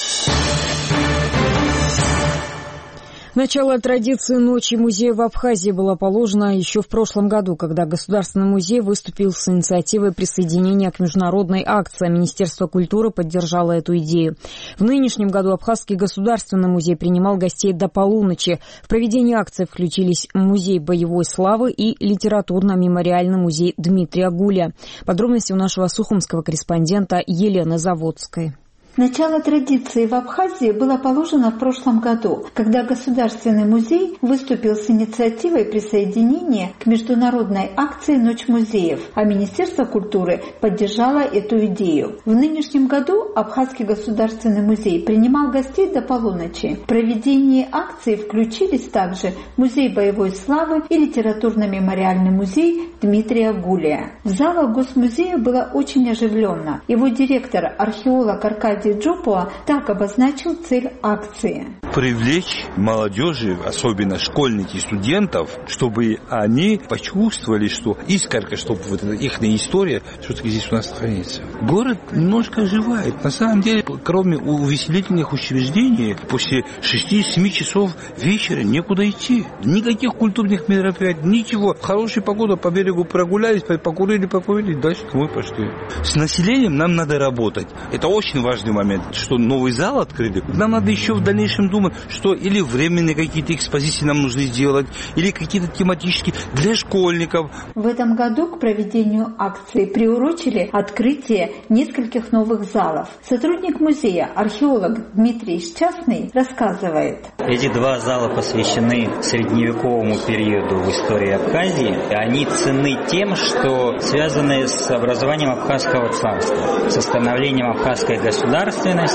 Начало традиции Ночи музея в Абхазии было положено еще в прошлом году, когда Государственный музей выступил с инициативой присоединения к международной акции. Министерство культуры поддержало эту идею. В нынешнем году Абхазский государственный музей принимал гостей до полуночи. В проведение акции включились Музей боевой славы и литературно-мемориальный музей Дмитрия Гуля. Подробности у нашего сухумского корреспондента Елены Заводской. Начало традиции в Абхазии было положено в прошлом году, когда Государственный музей выступил с инициативой присоединения к международной акции «Ночь музеев», а Министерство культуры поддержало эту идею. В нынешнем году Абхазский государственный музей принимал гостей до полуночи. В проведении акции включились также Музей боевой славы и литературно-мемориальный музей Дмитрия Гуля. В залах Госмузея было очень оживленно. Его директор, археолог Аркадий Джопуа так обозначил цель акции. Привлечь молодежи, особенно школьников и студентов, чтобы они почувствовали, что искорка, чтобы вот эта их история все-таки здесь у нас сохранится. Город немножко оживает. На самом деле, кроме увеселительных учреждений, после шести-семи часов вечера некуда идти. Никаких культурных мероприятий, ничего. Хорошая погода, по берегу прогулялись, покурили, покурили, дальше мы пошли. С населением нам надо работать. Это очень важный момент, что новый зал открыли. Нам надо еще в дальнейшем думать, что или временные какие-то экспозиции нам нужно сделать, или какие-то тематические для школьников. В этом году к проведению акции приурочили открытие нескольких новых залов. Сотрудник музея, археолог Дмитрий Счастный, рассказывает. Эти два зала посвящены средневековому периоду в истории Абхазии. Они ценны тем, что связаны с образованием Абхазского царства, с становлением абхазской государственности,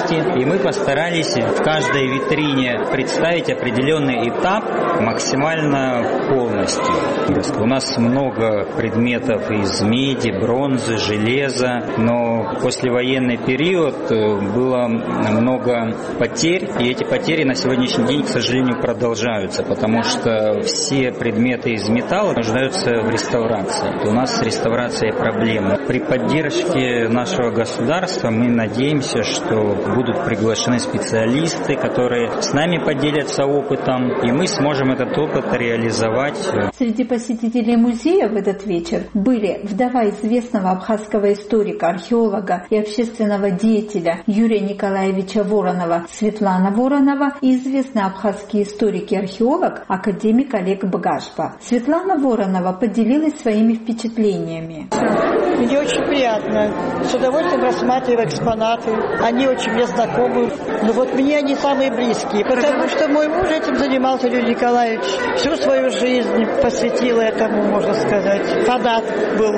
и мы постарались в каждой витрине представить определенный этап максимально полностью. У нас много предметов из меди, бронзы, железа, но послевоенный период было много потерь, и эти потери на сегодняшний день, к сожалению, продолжаются, потому что все предметы из металла нуждаются в реставрации. У нас с реставрацией проблемы. При поддержке нашего государства мы надеемся, что будут приглашены специалисты, которые с нами поделятся опытом, и мы сможем этот опыт реализовать. Среди посетителей музея в этот вечер были вдова известного абхазского историка, археолога и общественного деятеля Юрия Николаевича Воронова Светлана Воронова и известный абхазский историк и археолог академик Олег Багашпа. Светлана Воронова поделилась своими впечатлениями. Мне очень приятно. С удовольствием рассматриваю экспонаты. Они очень мне знакомы. Но вот мне они самые близкие. Потому что мой муж этим занимался, Юрий Николаевич. Всю свою жизнь посвятил этому, можно сказать. Фанат был.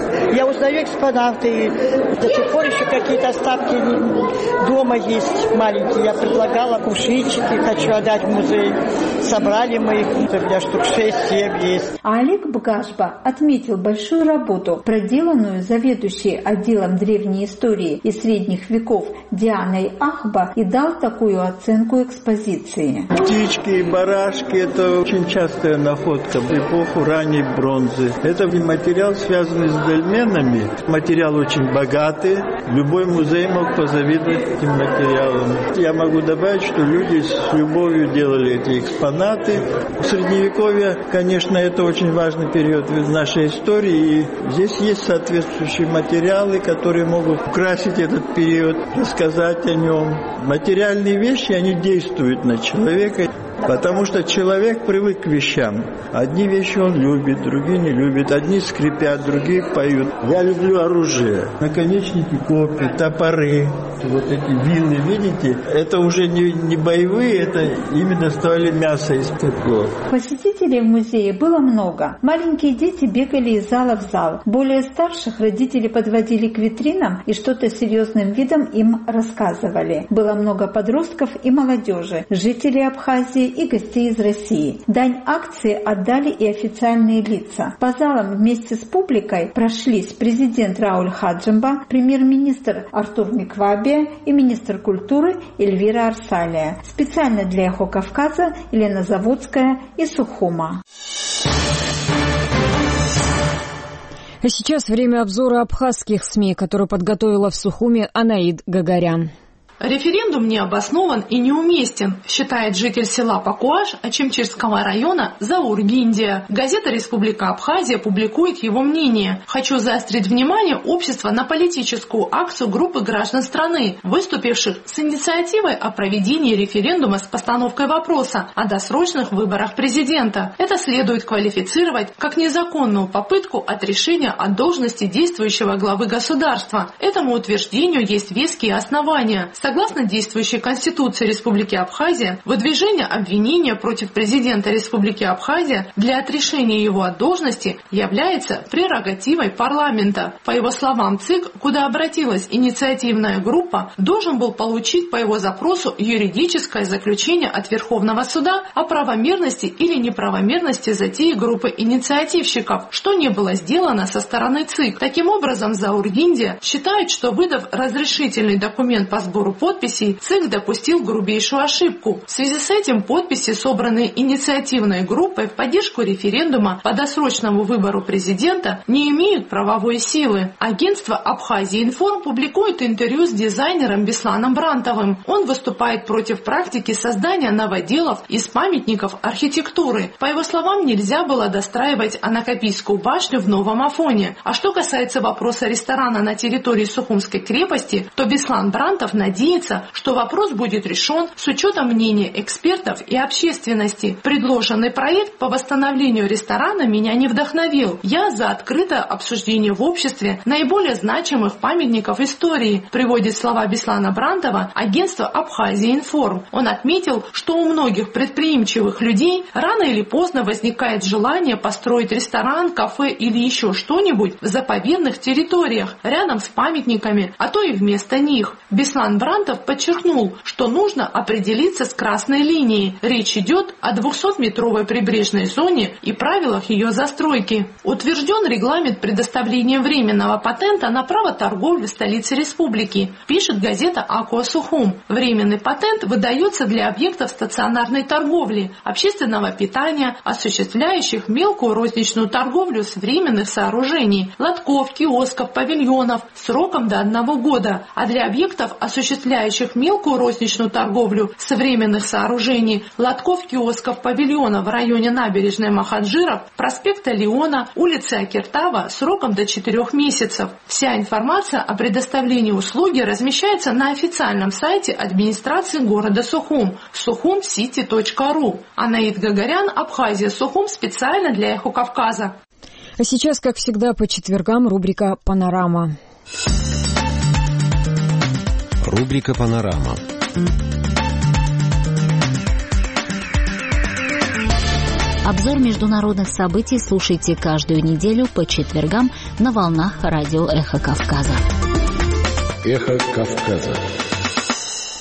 Я узнаю экспонаты. И до сих пор еще какие-то остатки дома есть маленькие. Я предлагала кувшинчики, хочу отдать в музей. С собрали мы их, у меня штук шесть-семь есть. А Олег Бгашба отметил большую работу, проделанную заведующей отделом древней истории и средних веков Дианой Ахба, и дал такую оценку экспозиции. Птички и барашки – это очень частая находка в эпоху ранней бронзы. Это материал, связанный с дольменами. Материал очень богатый. Любой музей мог позавидовать этим материалам. Я могу добавить, что люди с любовью делали эти экспонаты. В Средневековье, конечно, это очень важный период в нашей истории. И здесь есть соответствующие материалы, которые могут украсить этот период, рассказать о нем. Материальные вещи, они действуют на человека. Потому что человек привык к вещам. Одни вещи он любит, другие не любит. Одни скрипят, другие поют. Я люблю оружие. Наконечники копий, топоры, вот эти вилы, видите? Это уже не, не боевые, это ими доставали мясо из котлов. Посетителей в музее было много. Маленькие дети бегали из зала в зал. Более старших родители подводили к витринам и что-то серьезным видом им рассказывали. Было много подростков и молодежи, жителей Абхазии и гостей из России. Дань акции отдали и официальные лица. По залам вместе с публикой прошлись президент Рауль Хаджимба, премьер-министр Артур Миквабия и министр культуры Эльвира Арсалия. Специально для «Эхо Кавказа» Елена Заводская из Сухума. А сейчас время обзора абхазских СМИ, который подготовила в Сухуме Анаид Гагарян. Референдум не обоснован и неуместен, считает житель села Пакуаш Ачимчирского района Заур Гиндия. Газета «Республика Абхазия» публикует его мнение. Хочу заострить внимание общества на политическую акцию группы граждан страны, выступивших с инициативой о проведении референдума с постановкой вопроса о досрочных выборах президента. Это следует квалифицировать как незаконную попытку отрешения от должности действующего главы государства. Этому утверждению есть веские основания. Согласно действующей Конституции Республики Абхазия, выдвижение обвинения против президента Республики Абхазия для отрешения его от должности является прерогативой парламента. По его словам, ЦИК, куда обратилась инициативная группа, должен был получить по его запросу юридическое заключение от Верховного суда о правомерности или неправомерности затеи группы инициативщиков, что не было сделано со стороны ЦИК. Таким образом, Заур Гиндия считает, что, выдав разрешительный документ по сбору подписей, ЦИК допустил грубейшую ошибку. В связи с этим подписи, собранные инициативной группой в поддержку референдума по досрочному выбору президента, не имеют правовой силы. Агентство «Абхазия-Информ» публикует интервью с дизайнером Бесланом Брантовым. Он выступает против практики создания новоделов из памятников архитектуры. По его словам, нельзя было достраивать Анакапийскую башню в новом Афоне. А что касается вопроса ресторана на территории Сухумской крепости, то Беслан Брантов надеется, что вопрос будет решен с учетом мнения экспертов и общественности. Предложенный проект по восстановлению ресторана меня не вдохновил. Я за открытое обсуждение в обществе наиболее значимых памятников истории, приводит слова Беслана Брантова агентство «Абхазия-Информ». Он отметил, что у многих предприимчивых людей рано или поздно возникает желание построить ресторан, кафе или еще что-нибудь в заповедных территориях, рядом с памятниками, а то и вместо них. Беслан Брантов подчеркнул, что нужно определиться с красной линией. Речь идет о двухсотметровой прибрежной зоне и правилах ее застройки. Утвержден регламент предоставления временного патента на право торговли в столице республики, пишет газета «Акуа Сухум». Временный патент выдается для объектов стационарной торговли, общественного питания, осуществляющих мелкую розничную торговлю с временных сооружений, лотков, киосков, павильонов сроком до одного года, а для объектов, осуществляющих мелкую розничную торговлю с временных сооружений, лотков, киосков, павильонов в районе набережной Махаджиров, проспекта Леона, улицы Акиртава сроком до четырех месяцев. Вся информация о предоставлении услуги размещается на официальном сайте администрации города Сухум сухум сити точка ру. Анаид Гагарян, Абхазия, Сухум, специально для «Эхо Кавказа». А сейчас, как всегда, по четвергам рубрика «Панорама». Рубрика «Панорама». Обзор международных событий слушайте каждую неделю по четвергам на волнах радио «Эхо Кавказа». «Эхо Кавказа».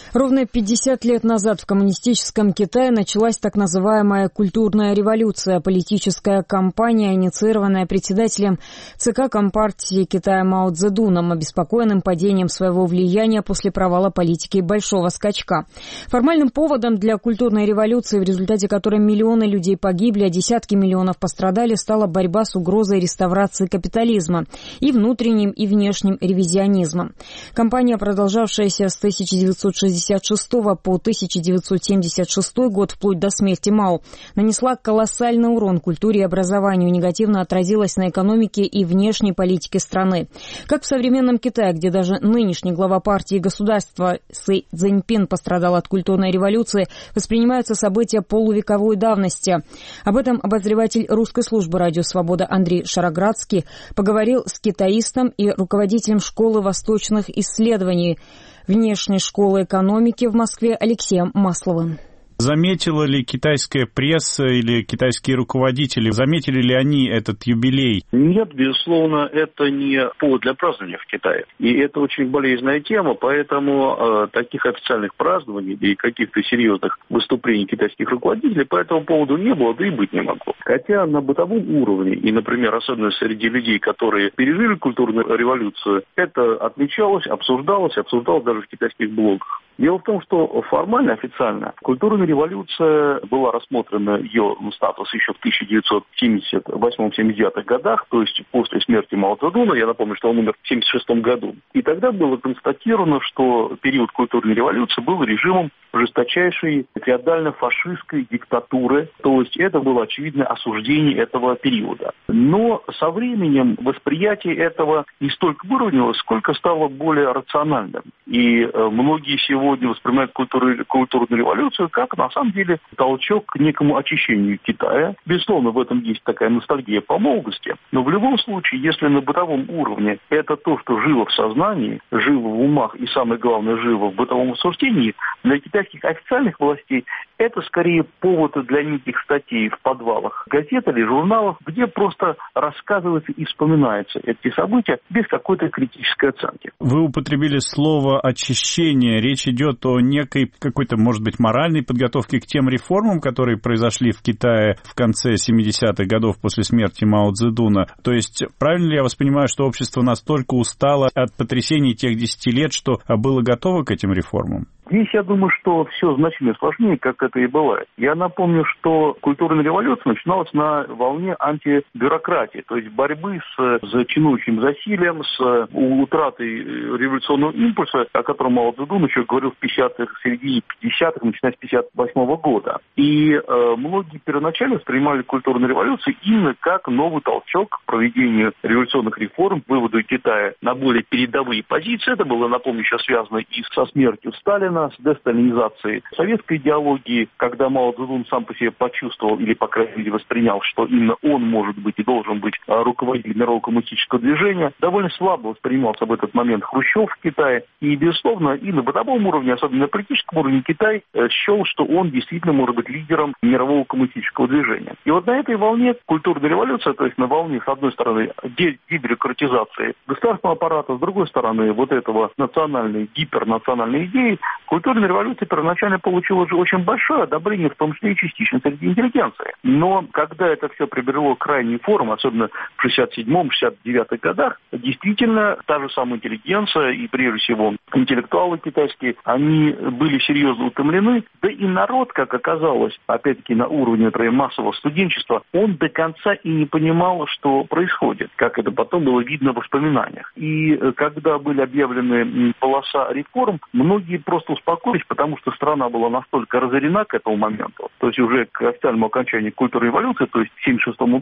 Ровно пятьдесят лет назад в коммунистическом Китае началась так называемая культурная революция, политическая кампания, инициированная председателем ЦК Компартии Китая Мао Цзэдуном, обеспокоенным падением своего влияния после провала политики большого скачка. Формальным поводом для культурной революции, в результате которой миллионы людей погибли, а десятки миллионов пострадали, стала борьба с угрозой реставрации капитализма и внутренним, и внешним ревизионизмом. Кампания, продолжавшаяся с тысяча девятьсот шестьдесят шестого по тысяча девятьсот семьдесят шестой год, вплоть до смерти Мао, нанесла колоссальный урон культуре и образованию, негативно отразилась на экономике и внешней политике страны. Как в современном Китае, где даже нынешний глава партии и государства Си Цзиньпин пострадал от культурной революции, воспринимаются события полувековой давности. Об этом обозреватель русской службы «Радио Свобода» Андрей Шароградский поговорил с китаистом и руководителем школы восточных исследований внешней школы экономики в Москве Алексеем Масловым. Заметила ли китайская пресса или китайские руководители, заметили ли они этот юбилей? Нет, безусловно, это не повод для празднования в Китае. И это очень болезненная тема, поэтому э, таких официальных празднований и каких-то серьезных выступлений китайских руководителей по этому поводу не было, да и быть не могло. Хотя на бытовом уровне, и, например, особенно среди людей, которые пережили культурную революцию, это отмечалось, обсуждалось, обсуждалось даже в китайских блогах. Дело в том, что формально, официально, культурная революция была рассмотрена, ее статус еще в тысяча девятьсот семьдесят восьмом — семьдесят девятом годах, то есть после смерти Мао Цзэдуна, я напомню, что он умер в семьдесят шестом году. И тогда было констатировано, что период культурной революции был режимом жесточайшей феодально-фашистской диктатуры, то есть это было очевидное осуждение этого периода. Но со временем восприятие этого не столько выровнялось, сколько стало более рациональным. И э, многие сегодня воспринимают культуру, культурную революцию как, на самом деле, толчок к некому очищению Китая. Безусловно, в этом есть такая ностальгия по молодости. Но в любом случае, если на бытовом уровне это то, что живо в сознании, живо в умах и, самое главное, живо в бытовом обсуждении, для китайских официальных властей это скорее повод для неких статей в подвалах газет или журналов, где просто рассказываются и вспоминаются эти события без какой-то критической оценки. Вы употребили слово «очищение». Речь идет о некой какой-то, может быть, моральной подготовке к тем реформам, которые произошли в Китае в конце семидесятых годов после смерти Мао Цзэдуна. То есть, правильно ли я воспринимаю, что общество настолько устало от потрясений тех десяти лет, что было готово к этим реформам? Здесь я думаю, что все значительно сложнее, как это и бывает. Я напомню, что культурная революция начиналась на волне антибюрократии, то есть борьбы с, с чинующим засилием, с утратой революционного импульса, о котором Мао Цзэдун еще говорил в пятидесятых, в середине пятидесятых, начиная с пятьдесят восьмого года. И э, многие первоначально воспринимали культурную революцию именно как новый толчок к проведению революционных реформ, к выводу Китая на более передовые позиции. Это было, напомню, сейчас связано и со смертью Сталина, с десталинизацией советской идеологии, когда Мао Цзэдун сам по себе почувствовал или, по крайней мере, воспринял, что именно он может быть и должен быть руководителем мирового коммунистического движения, довольно слабо воспринимался в этот момент Хрущев в Китае. И, безусловно, и на бытовом уровне, особенно на политическом уровне, Китай счел, что он действительно может быть лидером мирового коммунистического движения. И вот на этой волне культурная революция, то есть на волне, с одной стороны, дебюрократизации государственного аппарата, с другой стороны, вот этого национальной, гипернациональной идеи, культурная революция первоначально получила уже очень большое одобрение, в том числе и частично среди интеллигенции. Но когда это все приобрело крайние формы, особенно в шестьдесят седьмом — шестьдесят девятом годах, действительно, та же самая интеллигенция и, прежде всего, интеллектуалы китайские, они были серьезно утомлены. Да и народ, как оказалось, опять-таки на уровне, например, массового студенчества, он до конца и не понимал, что происходит, как это потом было видно в воспоминаниях. И когда были объявлены полоса реформ, многие просто успокоились, потому что страна была настолько разорена к этому моменту, то есть уже к официальному окончанию культурной революции, то есть к семьдесят шестому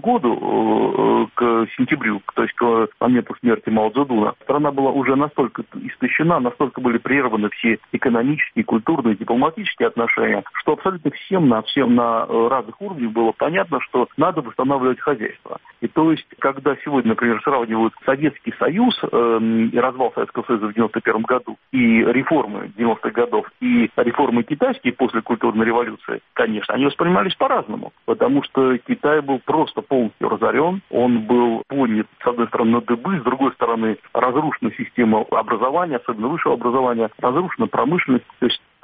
году, к сентябрю, то есть к моменту смерти Мао Цзэдуна, страна была уже настолько истощена, настолько были прерваны все экономические, культурные, дипломатические отношения, что абсолютно всем на, всем на разных уровнях было понятно, что надо восстанавливать хозяйство. И то есть, когда сегодня, например, сравнивают Советский Союз э, и развал Советского Союза в девяносто первом году и реформы девяностых годов, и реформы китайские после культурной революции, конечно, они воспринимались по-разному, потому что Китай был просто полностью разорен, он был поднят, с одной стороны, на дыбы, с другой стороны, разрушена система образования, особенно высшего образования, разрушена промышленность, то есть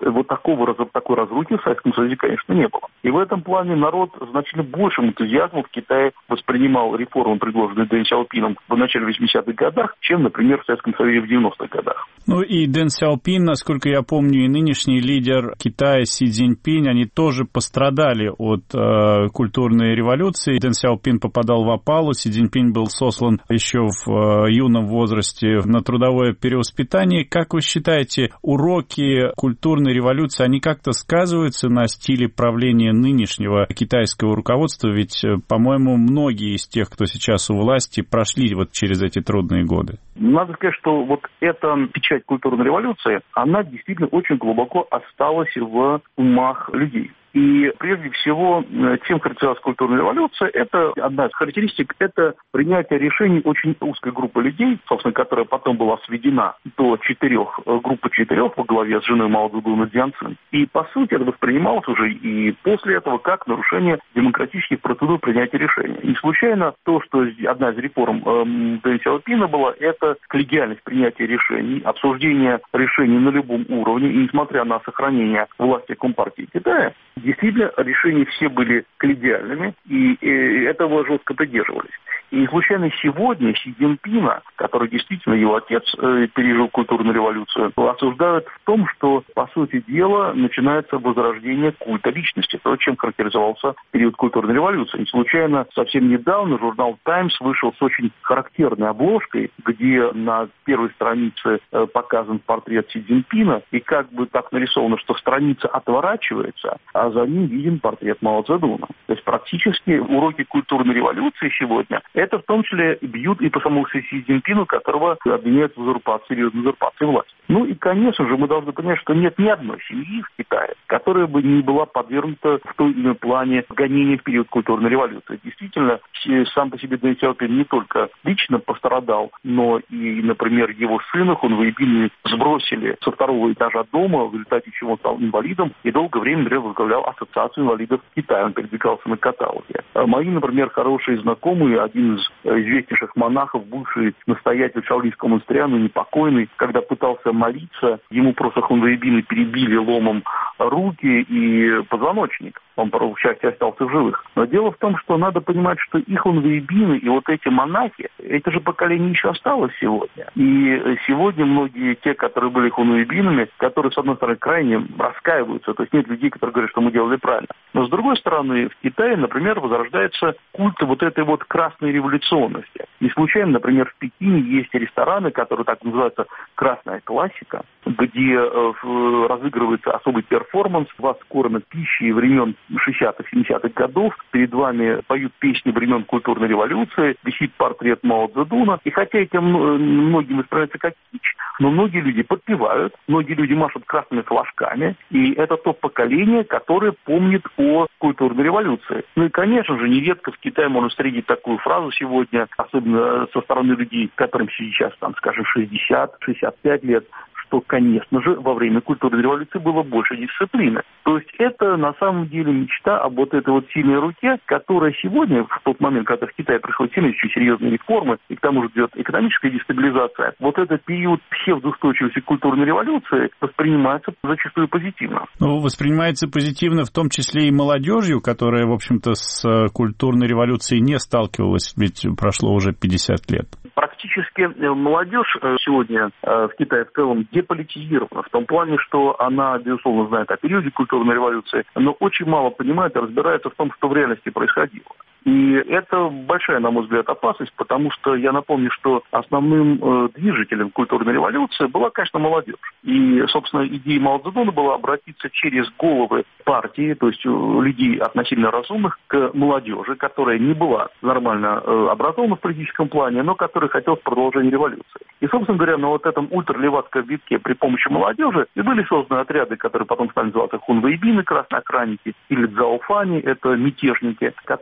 вот такого, такой разрухи в Советском Союзе, конечно, не было. И в этом плане народ значительно большим энтузиазмом в Китае воспринимал реформы, предложенные Дэн Сяопином в начале восьмидесятых годах, чем, например, в Советском Союзе в девяностых годах. Ну и Дэн Сяопин, насколько я помню, и нынешний лидер Китая Си Цзиньпинь, они тоже пострадали от э, культурной революции. Дэн Сяопин попадал в опалу, Си Цзиньпинь был сослан еще в э, юном возрасте на трудовое перевоспитание. Как вы считаете, уроки культурной революции, они как-то сказываются на стиле правления нынешнего китайского руководства? Ведь, по-моему, многие из тех, кто сейчас у власти, прошли вот через эти трудные годы. Надо сказать, что вот эта печать культурной революции, она действительно очень глубоко осталась в умах людей. И прежде всего, чем характеризовалась культурная революция, это одна из характеристик, это принятие решений очень узкой группы людей, собственно, которая потом была сведена до четырех, группы четырех во главе с женой Мао Цзэдуна Дзян Цин. И, по сути, это воспринималось уже и после этого как нарушение демократических процедур принятия решений. Не случайно то, что одна из реформ эм, Дэн Сяопина была, это коллегиальность принятия решений, обсуждение решений на любом уровне, и несмотря на сохранение власти Компартии Китая, действительно, решения все были коллегиальными, и, и этого жестко придерживались. И не случайно сегодня Си Цзиньпина, который действительно его отец э, пережил культурную революцию, осуждают в том, что, по сути дела, начинается возрождение культа личности, то, чем характеризовался период культурной революции. Не случайно совсем недавно журнал «Таймс» вышел с очень характерной обложкой, где на первой странице э, показан портрет Си Цзиньпина, и как бы так нарисовано, что страница отворачивается, а за ним виден портрет Мао Цзэдуна. То есть практически уроки культурной революции сегодня это в том числе бьют и по самому Си Цзиньпину, которого обвиняют в узурпации, серьезной узурпации власти. Ну и, конечно же, мы должны понять, что нет ни одной семьи в Китае, которая бы не была подвергнута в той или иной плане гонению в период культурной революции. Действительно, сам по себе Дэн Сяопин не только лично пострадал, но и, например, его сына Хун Вэйбина сбросили со второго этажа дома, в результате чего он стал инвалидом, и долгое время, например, возглавлял Ассоциацию инвалидов Китая. Он передвигался на каталке. Мои, например, хорошие знакомые, один из известнейших монахов, бывший настоятель Шаолинского монастыря, но непокойный, когда пытался молиться, ему просто Хун Вэйбина перебили ломом руки и позвоночник. Он, по счастью, остался в живых. Но дело в том, что надо понимать, что и Хун Вэйбина, и вот эти монахи, это же поколение еще осталось сегодня. И сегодня многие те, которые были Хун Вэйбинами, которые, с одной стороны, крайне раскаиваются, то есть нет людей, которые говорят, что мы делали правильно. Но, с другой стороны, в Китае, например, возрождается культ вот этой вот красной революционности. Не случайно, например, в Пекине есть рестораны, которые так называются «красная классика», где э, разыгрывается особый перформанс, вас кормят пищей времен шестидесятых-семидесятых годов, перед вами поют песни времен культурной революции, висит портрет Мао Цзэдуна, и хотя этим многим воспринимается как кич, но многие люди подпевают, многие люди машут красными флажками, и это то поколение, которое помнит о культурной революции. Ну и, конечно же, нередко в Китае можно встретить такую фразу сегодня, особенно со стороны людей, которым сейчас, там, скажем, шестьдесят-шестьдесят пять лет, что, конечно же, во время культурной революции было больше дисциплины. То есть это на самом деле мечта об вот этой вот сильной руке, которая сегодня, в тот момент, когда в Китае происходят сильные, очень серьезные реформы, и к тому же идет экономическая дестабилизация, вот этот период псевдоустойчивости культурной революции воспринимается зачастую позитивно. Ну, воспринимается позитивно в том числе и молодежью, которая, в общем-то, с культурной революцией не сталкивалась, ведь прошло уже пятьдесят лет. Практически молодежь сегодня в Китае в целом деполитизирована, в том плане, что она, безусловно, знает о периоде культурной революции, но очень мало понимает и разбирается в том, что в реальности происходило. И это большая, на мой взгляд, опасность, потому что я напомню, что основным э, движителем культурной революции была, конечно, молодежь. И, собственно, идея Мао Цзэдуна была обратиться через головы партии, то есть людей относительно разумных, к молодежи, которая не была нормально э, образована в политическом плане, но которая хотела продолжения революции. И, собственно говоря, на вот этом ультралевацком витке при помощи молодежи и были созданы отряды, которые потом стали называться Хун Вэйбины, красноохранники, или Цзаофани, это мятежники, которые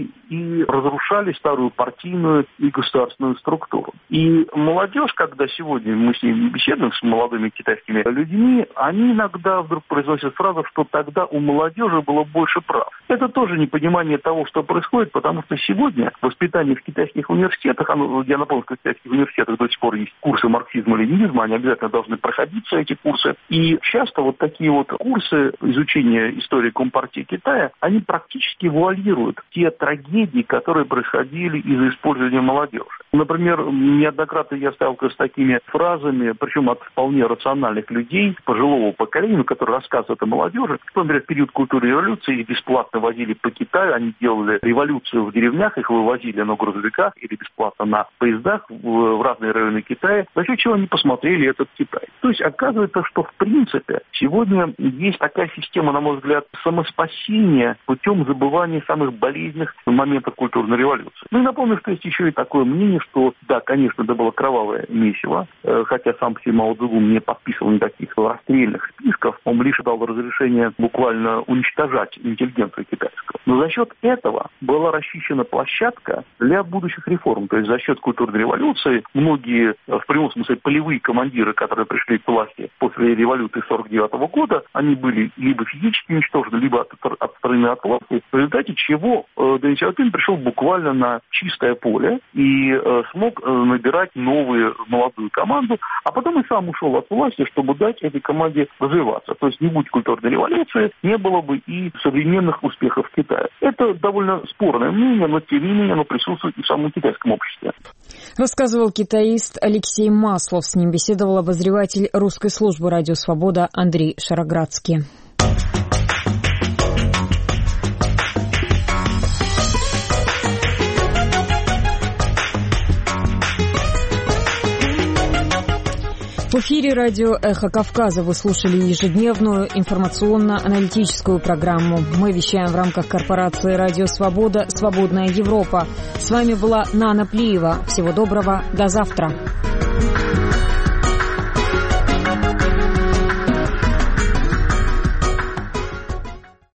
они и разрушали старую партийную и государственную структуру. И молодежь, когда сегодня мы с ними беседуем, с молодыми китайскими людьми, они иногда вдруг произносят фразу, что тогда у молодежи было больше прав. Это тоже непонимание того, что происходит, потому что сегодня воспитание в китайских университетах, оно, я напомню, что в китайских университетах до сих пор есть курсы марксизма и ленинизма, они обязательно должны проходиться, эти курсы. И часто вот такие вот курсы изучения истории Компартии Китая, они практически вуалируют те трагедии, которые происходили из-за использования молодежи. Например, неоднократно я сталкивался с такими фразами, причем от вполне рациональных людей, пожилого поколения, которые рассказывают о молодежи. Например, в период культуры революции их бесплатно возили по Китаю, они делали революцию в деревнях, их вывозили на грузовиках или бесплатно на поездах в разные районы Китая, за счет чего они посмотрели этот Китай. То есть оказывается, что в принципе сегодня есть такая система, на мой взгляд, самоспасения путем забывания самых болезненных моментов культурной революции. Ну и напомню, что есть еще и такое мнение, что да, конечно, это было кровавое месиво, хотя сам Си Мао Цзэдун не подписывал никаких расстрельных списков, он лишь дал разрешение буквально уничтожать интеллигенцию китайскую. Но за счет этого была расчищена площадка для будущих реформ. То есть за счет культурной революции многие, в прямом смысле, полевые командиры, которые пришли к власти после революции сорок девятого года, они были либо физически уничтожены, либо отстранены от власти, в результате чего э, Дэн Сяопин пришел буквально на чистое поле и э, смог э, набирать новую молодую команду, а потом и сам ушел от власти, чтобы дать этой команде развиваться. То есть не будь культурной революции, не было бы и современных успехов в Китае. Это довольно спорное мнение, но тем не менее оно присутствует и в самом китайском обществе. Рассказывал китаист Алексей Маслов. С ним беседовал обозреватель русской службы «Радио Свобода» Андрей Шароградский. В эфире радио «Эхо Кавказа» вы слушали ежедневную информационно-аналитическую программу. Мы вещаем в рамках корпорации «Радио Свобода. Свободная Европа». С вами была Нана Плиева. Всего доброго. До завтра.